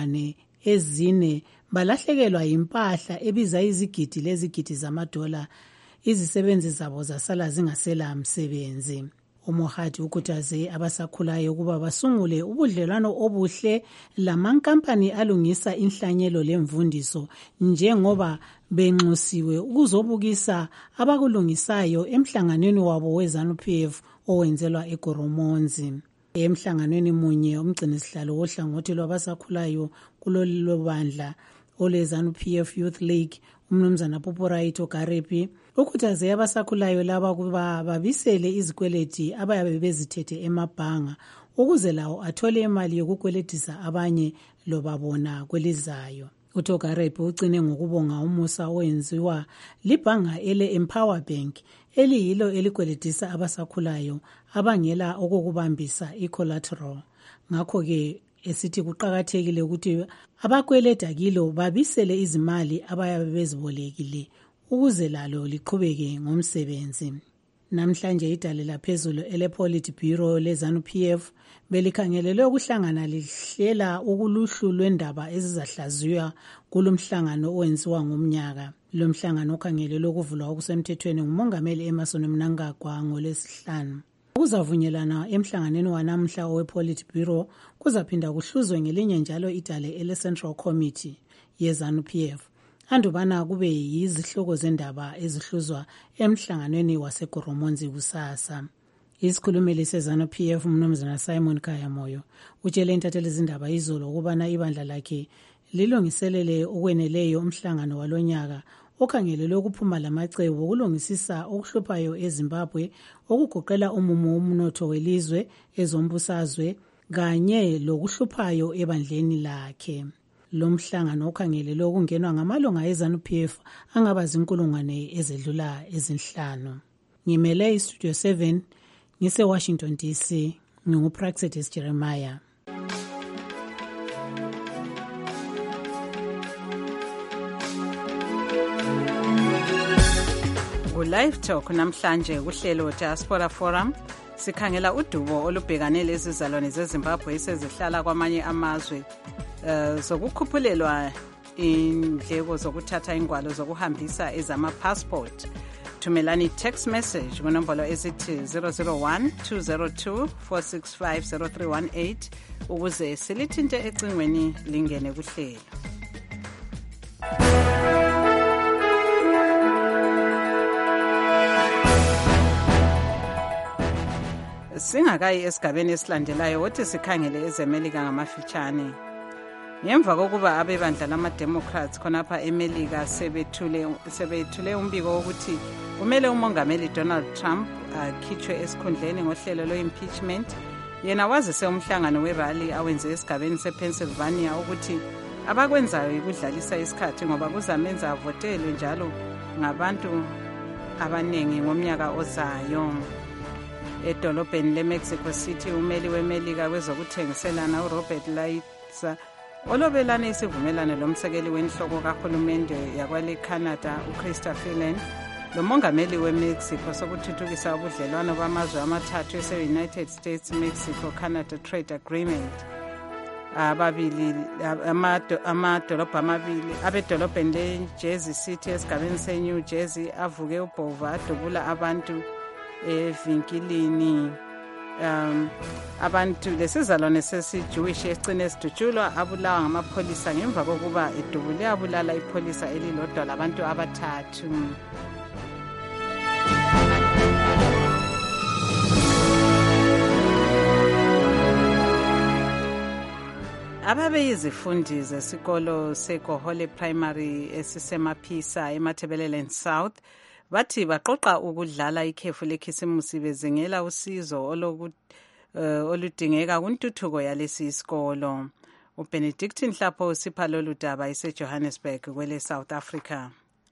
4,000 balahlekelwa impahla ebiza izigidi lezigidi zamadola, izisebenzi zabo zasala zingasela msebenzi. uMohadi ukhuthaze abasakhulayo ukuba basungule ubudlelwano obuhle lamankampani alungisa inhlanyelo lemfundiso njengoba benxusiwe ukuzobukisa abakulungisayo emhlanganweni wabo weZANU-PF owenzelwa eGoromonzi. Emhlanganweni munye umgcinisihlalo wohlangothi lwabasakhulayo kulolu bandla oleZANU-PF Youth League umnumzana Poporaito Garepi ukhuthaze abasakhulayo laba kuba babisele izikweleti abayabe bezithethe emabhanga ukuze lawo athole imali yokukweletisa abanye loba bona kwelizayo. uTogarepi ucine ngokubonga umusa owenziwa libhanga ele-Empower Bank eliyilo elikweletisa abasakhulayo abangela okokubambisa i-collateral. Ngakho-ke esithi kuqakathekile ukuthi abakweleta kilo babisele izimali abayabe bezibolekile ukuze lalo liqhubeke ngomsebenzi. Namhlanje idale laphezulu ele-Politburo leZANU-PF belikhangelelwe ukuhlangana lihlela ukuluhlu lwendaba ezizahlaziywa kulomhlangano owenziwa ngomnyaka. Lo mhlangano okhangelelwe ukuvulwa okusemthethweni ngumongameli Emmerson Mnangagwa ngoLwesihlanu. Ukuzavunyelana emhlanganweni wanamhla owePolitburo kuzaphinda kuhluzwe ngelinye njalo idale ele-Central Committee yeZANU-PF. Andubana kube yizihloko zendaba ezihluzwa emhlanganweni waseGoromonzi kusasa. Isikhulumeli seZANU-PF umnumzana Simon Kayamoyo utshele intatheli izindaba izolo ukubana ibandla lakhe lilungiselele ukweneleyo umhlangano walonyaka okhangelelwe ukuphuma lamacebo okulungisisa okuhluphayo eZimbabwe okugoqela umumo womnotho welizwe, ezombusazwe kanye lokuhluphayo ebandleni lakhe. Lo mhlangano okhangelelwe ukungenwa ngamalunga eZANU-PF angaba zinkulungwane ezedlula ezinhlanu. Ngimele iStudio 7 ngise-Washington DC, nginguPraxedis Jeremiah. Live Talk namhlanje kuhlelo Diaspora Forum sikhangela udubo olubhekane lezizalwane zeZimbabwe esezihlala kwamanye amazwe zokukhuphulelwa indleko zokuthatha ingwalo zokuhambisa ezama-passport. Thumelani text message kunombolo ezithi 001-202-465-0318 ukuze silithinte ecingweni lingene kuhlelo. Singakayi esigabeni esilandelayo wothi sikhangele ezemelika ngamafitshane. Ngemva kokuba abebandla lama-Democrats khonapha emelika sebethule umbiko wokuthi kumele umongameli Donald Trump akhitshwe esikhundleni ngohlelo lwe-impeachment, yena wazise umhlangano werally awenze esigabeni sePennsylvania ukuthi abakwenzayo ikudlalisa isikhathi ngoba kuzamenza avotelwe njalo ngabantu abaningi ngomnyaka ozayo. Edolobheni leMexico City, umeli wemelika kwezokuthengiselana uRobert Lighthizer olobelane isivumelano lomsekeli wenhloko kahulumende yakwale Canada uChrystia Freeland lomongameli weMexico sokuthuthukisa ubudlelwano bamazwe amathathu ese-United States Mexico Canada Trade Agreement. Ababili amadolobha amabili abedolobheni leJersey City esigabeni seNew Jersey avuke ubhova adubula abantu evinkilini. Abantu lesizalwane sesi-Jewish esicine esidutshulwa abulawa ngamapholisa ngemva kokuba edubule abulala ipholisa elilodwa labantu abathathu. Ababeyizifundi zesikolo seGohole Primary esisemaphisa eMatabeleland South bathi baqoqa ukudlala ikhefu lekhisimusi bezingela usizo oludingeka kuntuthuko yalesi isikolo. uBenedictine Hlapho usipha lolu daba eseJohannesburg kwele South Africa.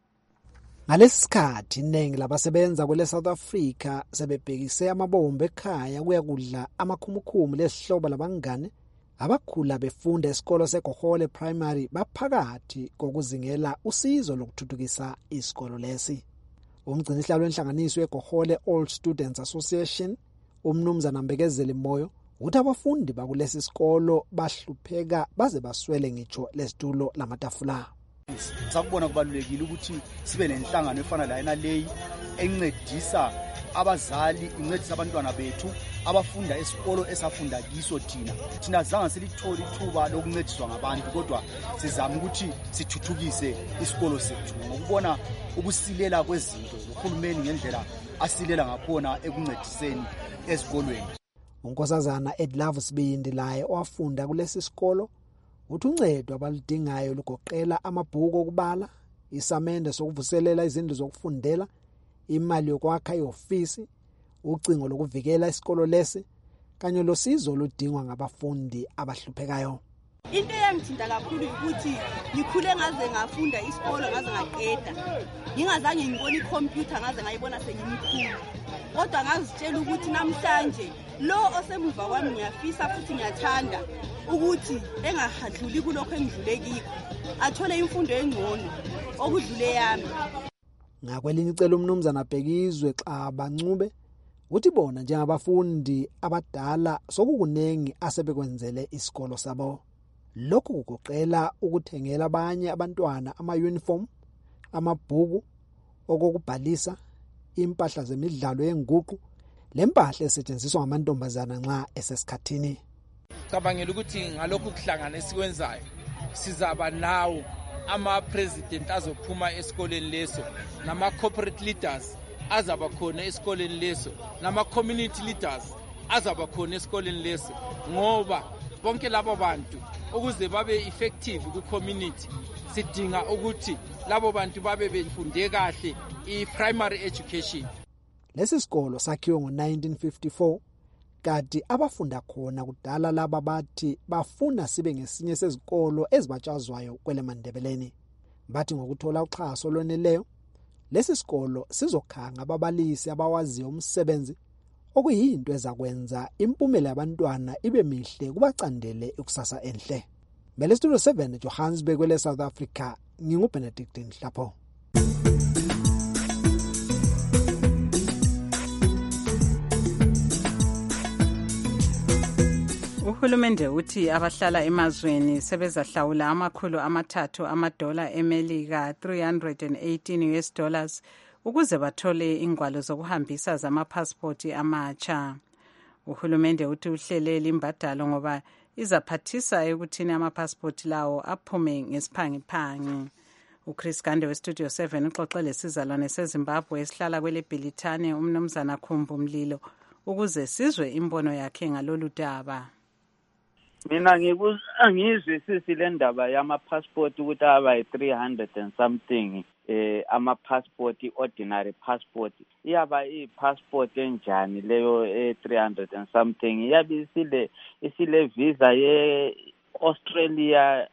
Ngalesi sikhathi iningi labasebenza kwele South Africa sebebhekise amabombe ekhaya kuya kudla amakhumukhumu lesihlobo labangane abakhula befunda esikolo seGohole Primary baphakathi kokuzingela usizo lokuthuthukisa isikolo lesi. Umgcinisihlalo wenhlanganiso yeGohole All Students Association, umnumzana Mbekezeli Moyo, uthi abafundi bakulesi sikolo bahlupheka baze baswele ngitsho lesitulo lamatafula. Sakubona kubalulekile ukuthi sibe nenhlangano efana la leyi encedisa abazali, incedisa abantwana bethu abafunda esikolo esafunda kiso thina zange silithola ithuba lokuncediswa ngabantu, kodwa sizama ukuthi sithuthukise isikolo sethu ngokubona ukusilela kwezinto uhulumeni ngendlela asilela ngakhona ekuncediseni esikolweni. Unkosazana Edlove Sibindi laye owafunda kulesi sikolo uthi uncedo abaludingayo lugoqela amabhuku okubala, isamende sokuvuselela izindlu zokufundela, imali yokwakha iofisi, ucingo lokuvikela isikolo lesi kanye losizo oludingwa ngabafundi abahluphekayo. Into eyangithinta kakhulu ukuthi ngikhule ngaze ngafunda isikolo ngaze ngaqeda. Ngingazange ngibone ikhompyutha ngaze ngayibona sengimkhulu. Kodwa ngazitshela ukuthi namhlanje lo osemuva kwami ngiyafisa futhi ngiyathanda ukuthi engahadluli kulokho engidlule kikho, athole imfundo engcono okudlule yami. Ngakwelinye icele umnumzana Bhekizwe xa bancube uthi bona njengabafundi abadala sokukunengi asebekwenzele isikolo sabo. Lokhu kugoqela ukuthengela abanye abantwana ama-uniform, amabhuku okubhalisa, impahla zemidlalo yenguqu, lempahla esetshenziswa ngamantombazana nxa esesikhathini. Cabangela ukuthi ngalokhu kuhlangana esikwenzayo sizaba nawo ama-president azophuma esikoleni leso, nama-corporate leaders azaba khona esikoleni leso, nama-community leaders azaba khona esikoleni leso, ngoba bonke labo bantu ukuze babe effective ku-community sidinga ukuthi labo bantu babe befunde kahle i-primary education. Lesi sikolo sakhiwe ngo-1954 kanti abafunda khona kudala laba bathi bafuna sibe ngesinye sezikolo ezibatshazwayo kweleMandebeleni. Bathi ngokuthola uxhaso lweneleyo lesi sikolo sizokhanga ababalisi abawaziyo umsebenzi okuyinto ezakwenza impumela yabantwana ibe mihle kubacandele ikusasa enhle. Bele Studio 7 Johannesburg kwele South Africa nginguBenedict Nhlapho. Uhulumende uthi abahlala emazweni sebezahlawula $300 eMelika $318 ukuze bathole ingwalo zokuhambisa zamapasipoti amatsha. Uhulumende uthi uhlelele imbadalo ngoba izaphathisa ekuthini amapasipoti lawo aphume ngesiphangiphangi. uChris Gande weStudio 7 uxoxele sizalwane seZimbabwe esihlala kwele Bhilithane umnumzana Khumbu Mlilo ukuze sizwe imbono yakhe ngalolu daba. Mina angizwisisi le ndaba yama-passport ukuthi aba yi-300 and something ama-passport, ordinary passport. Iyaba i-passport enjani leyo 300 and something? Iyabe isile visa ye-Australia,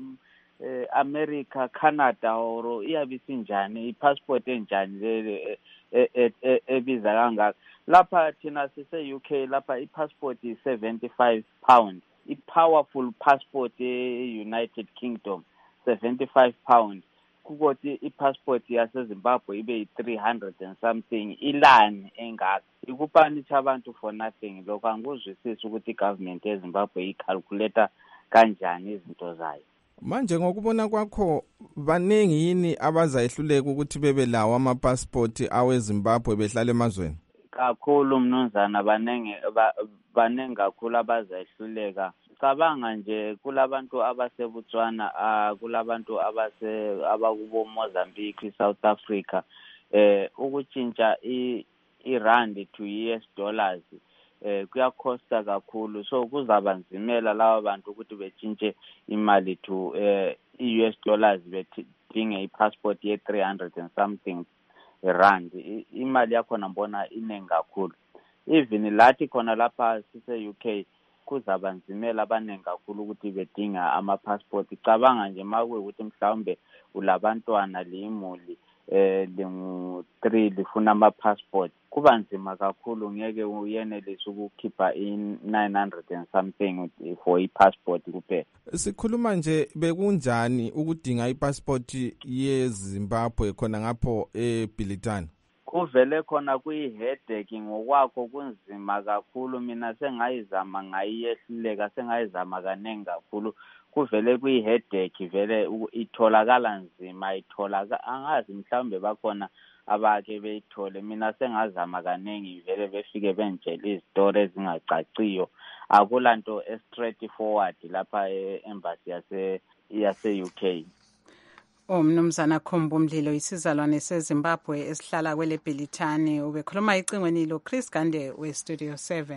America, Canada or iyabe isinjani? I-passport enjani le ebiza kangaka? Lapha thina sise UK lapha i-passport yi-£75. I-powerful passport e-United Kingdom £75. Kukothi i-passport yaseZimbabwe ibe yi-300 and something. Ilani engaka ikupanicha abantu for nothing. Lokho anguzwisisi ukuthi i-government yeZimbabwe icalculate kanjani izinto zayo. Manje ngokubona kwakho baningi yini abazayihluleka ukuthi bebe lawo ama-passport aweZimbabwe behlala emazweni? Kakhulu mnumzana, baningi kakhulu abazayihluleka. Cabanga nje kulabantu abaseBotswana, kulabantu abakubo Mozambique, South Africa, ukutshintsha i-rand to US dollars kuyakhosta kakhulu, so kuzabanzimela laba bantu ukuthi betshintshe imali to US dollars bedinge i-passport ye-300 and something rand. Imali yakhona mbona inengi kakhulu. Even lathi khona lapha sise UK kuzabanzimela abanengi kakhulu ukuthi bedinga ama-passport. Cabanga nje makuwe ukuthi mhlawumbe ulabantwana limuli lingu-3 lifuna ama-passport, kuba nzima kakhulu, ngeke uyenelise ukukhipha i-900 and something for i-passport kuphela. Sikhuluma nje bekunjani ukudinga i-passport yeZimbabwe khona ngapho eBhilithane? Kuvele khona kuyi-headache ngokwakho, kunzima kakhulu. Mina sengayizama ngayiyehluleka, sengayizama kanengi kakhulu. Kuvele kuyi-headache, vele itholakala nzima, angazi mhlawumbe bakhona abake beyithole. Mina sengazama kanengi, vele befike bentshela izitori ezingacaciyo. Akulanto straightforward lapha e-embassy yase-UK. Umnumzana Khumbu Mlilo isizalwane seZimbabwe esihlala kwele Bhilithane ubekhuluma icingweni lo Chris Gande weStudio 7.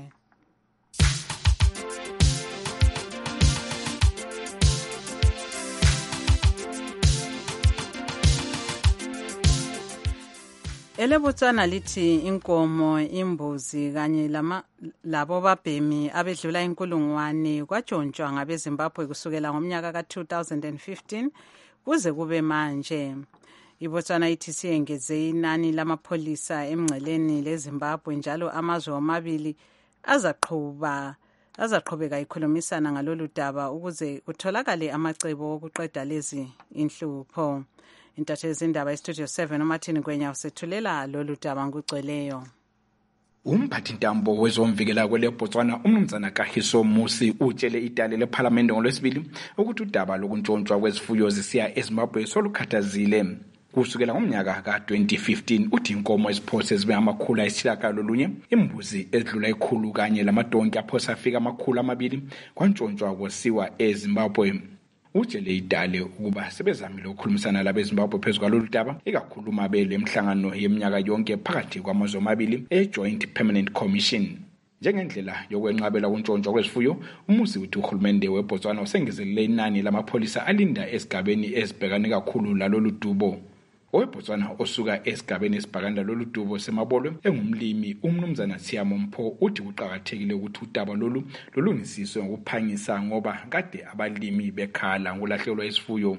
EleBotswana lithi inkomo, imbuzi kanye labo babhemi abedlula 1,000 kwatshontshwa ngabeZimbabwe kusukela ngomnyaka ka-2015 kuze kube manje. IBotswana ithi siyengeze inani lamapholisa emngceleni leZimbabwe njalo amazwe omabili azaqhubeka ikhulumisana ngalolu daba ukuze kutholakale amacebo okuqeda lezi inhlupho. Intatheli zindaba iStudio 7 uMartin Gwenya usethulela lolu daba ngugcweleyo. Umphathintambo wezomvikela kweleBotswana umnumzana Kagiso Musi utshele idale lePhalamende ngoLwesibili ukuthi udaba lokuntshontshwa kwezifuyo zisiya eZimbabwe solukhathazile. Kusukela ngomnyaka ka-2015 uthi inkomo eziphose zibe ama-900, imbuzi ezidlula 100 kanye lamadonki aphosa afika 200 kwantshontshwa kwasiwa eZimbabwe. Utshele idale ukuba sebezamile ukukhulumisana labeZimbabwe phezu kwalolu daba, ikakhuluma bele emhlangano yeminyaka yonke phakathi kwamazwe amabili eJoint Permanent Commission. Njengendlela yokwenqabela kuntshontshwa kwezifuyo, umusi uthi uhulumende weBotswana usengezelele inani lamapholisa alinda esigabeni ezibhekane kakhulu lalolu dubo. OweBotswana osuka esigabeni esibhekane lalolu dubo semabolwe engumlimi uMnumzana Tshiamo Mpho uthi kuqhakathekile ukuthi udaba lolu lulungisiswe ngokuphangisa ngoba kade abalimi bekhala ngolahlekelwa isifuyo.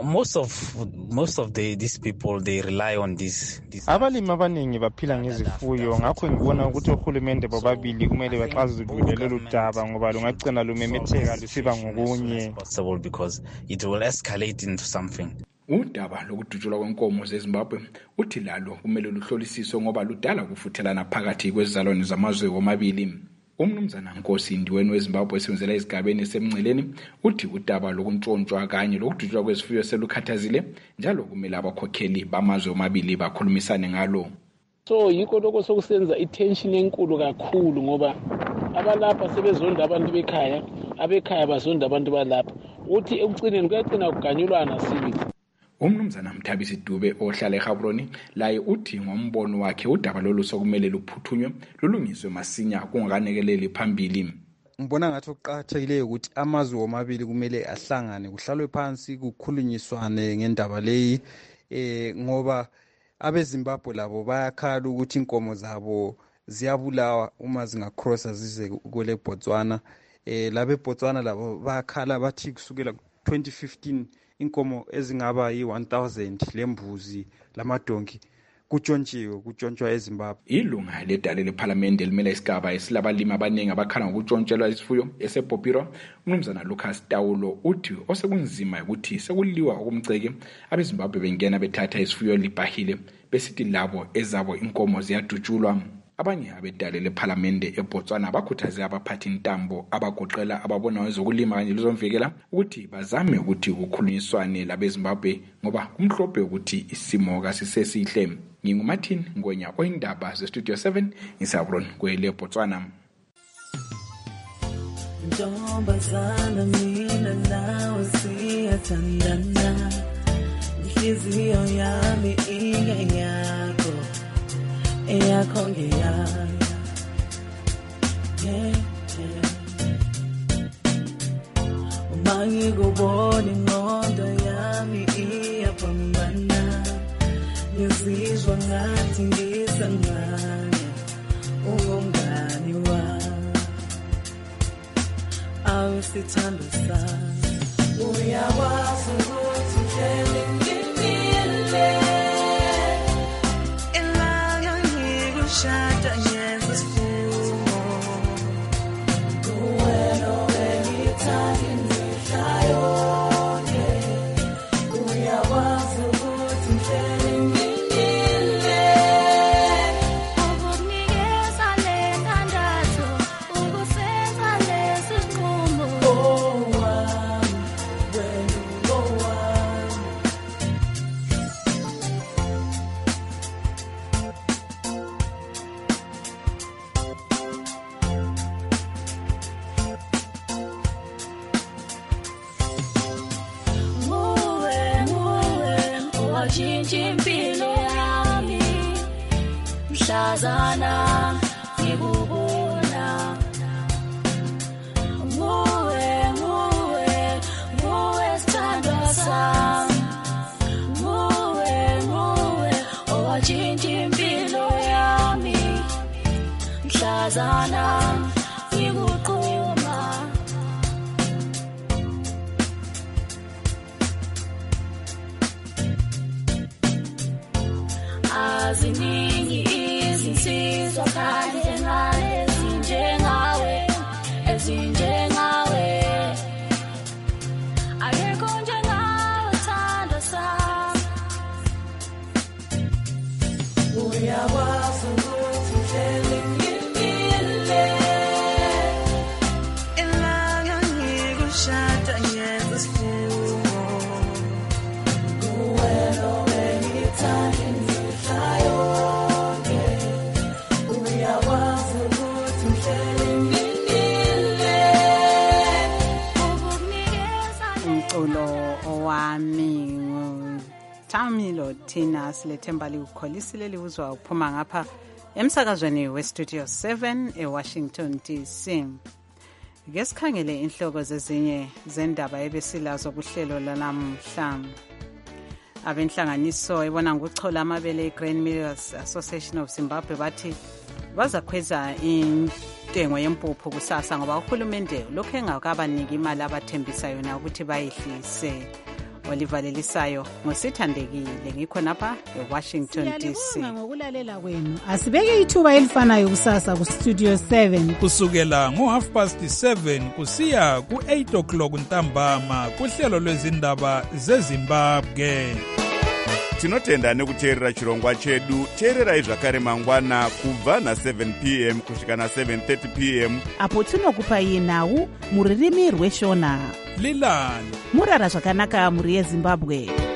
Most of these people they rely on this. Abalimi abaningi baphila ngezifuyo, ngakho ngibona ukuthi uhulumende bobabili kumele baxazulule lolu daba ngoba lungagcina lumemetheka lusiba ngokunye. Because it will escalate into something. Udaba lokudutshulwa kwenkomo zeZimbabwe uthi lalo kumele luhlolisiswe ngoba ludala ukufuthelana phakathi kwezizalwane zamazwe womabili. Umnumzana Nkosi Ndiweni weZimbabwe esebenzela izigabeni esemngceleni uthi udaba lokuntshontshwa kanye lokudutshulwa kwezifuyo selukhathazile njalo kumele abakhokheli bamazwe omabili bakhulumisane ngalo. So yikho lokho sokusenza itension enkulu kakhulu ngoba abalapha sebezonda abantu bekhaya, abekhaya bazonda abantu balapha. Uthi ekugcineni kuyagcina kuganyulwana sibili. Umnumzana Mthabisi Dube ohlala eGaborone laye uthi ngombono wakhe udaba lolu sokumele luphuthunywe lulungiswe masinya kungakanekeleli phambili. Ngibona ngathi okuqhakathekile ukuthi amazwe omabili kumele ahlangane kuhlalwe phansi kukhulunyiswane ngendaba leyi ngoba abeZimbabwe labo bayakhala ukuthi inkomo zabo ziyabulawa uma zingacrossa zize kule Botswana. Labe Botswana labo bayakhala bathi kusukela 2015 inkomo ezingaba yi-1000 lembuzi lamadonki kutshontshwa eZimbabwe. Ilunga ledale leParliament elimela isigaba esilabalimi abaningi abakhala ngokutshontshwa isifuyo eseBopira, uMnumzana Lucas Taulo uthi osekunzima ukuthi sekuliwa okumceke abeZimbabwe bengena bethatha isifuyo libhahile besithi labo ezabo inkomo ziyadutshulwa. Abanye abedale leParliament eBotswana bakhuthaze abaphathi intambo abagoqela ababona ezokulima kanye lezomvikela ukuthi bazame ukuthi kukhulunyiswane labeZimbabwe ngoba kumhlophe ukuthi isimo kasisesihle. NginguMartin Ngwenya oyindaba zeStudio 7 eGaborone kwele Botswana. Ntombazana mina nawe siyathandana, inhliziyo yami ingeyakho eyakho ngeyaya, uma ngikubona ingqondo yami iyapambana, ngizizwa ngathi ngisangane ungumngani wami, awusithando sami, uyakwazi ukuthi uhlele ngimile. Shada nyenza sifumo kuwena wengithanda imihla yonke, uyakwazi ukuthi ngihlele ngimile, ukukunikeza le ntandathu, ukusenza lesi sinqumo, wami wena wami. Impilo yami mhlazana ngikubona, nguwe sithandwa sami, nguwe owatshintsha impilo yami mhlazana ngikuquma. Aziningi izinsizwa kahle ezinjengawe, akekho njengawe sithandwa sami, uyakwazi ukuthi uhlele ngimile, ilanga ngikushada ngenza isifumo, kuwena wengithanda imihla yonke, uyakwazi ukuthi uhlele ngimile, ukukunikeza umculo owami Thamilo thina silethemba likukholisile liwuzwa uphuma ngapha emsakazweni westudio 7 eWashington DC. Ngesikhangele inhloko zezinye zendaba ebesilazo kuhlelo lanamhla. Abenhlanganiso ebona ngokuchola amabele eGrain Millers Association of Zimbabwe bathi bazakhweza intengo yempuphu kusasa ngoba uhulumende lokho engakabaniki imali abathembisa yona ukuthi bayihlise. Oliver Lelisayo ngosithandekile ngikho napha eWashington DC. Siyalibonga ngokulalela kwenu. Asibeke ithuba elifanayo kusasa ku Studio 7 kusukela ngo7:30 kusiya ku8 o'clock ntambama kuhlelo lwezindaba zeZimbabwe. Tinotenda nekuteerera chirongwa chedu. Teererai zvakare mangwana kubva na7 p.m. kusvika na7:30 p.m. apo tinokupai nhau muririmi rweshona. Lilani murara zvakanaka muri yeZimbabwe.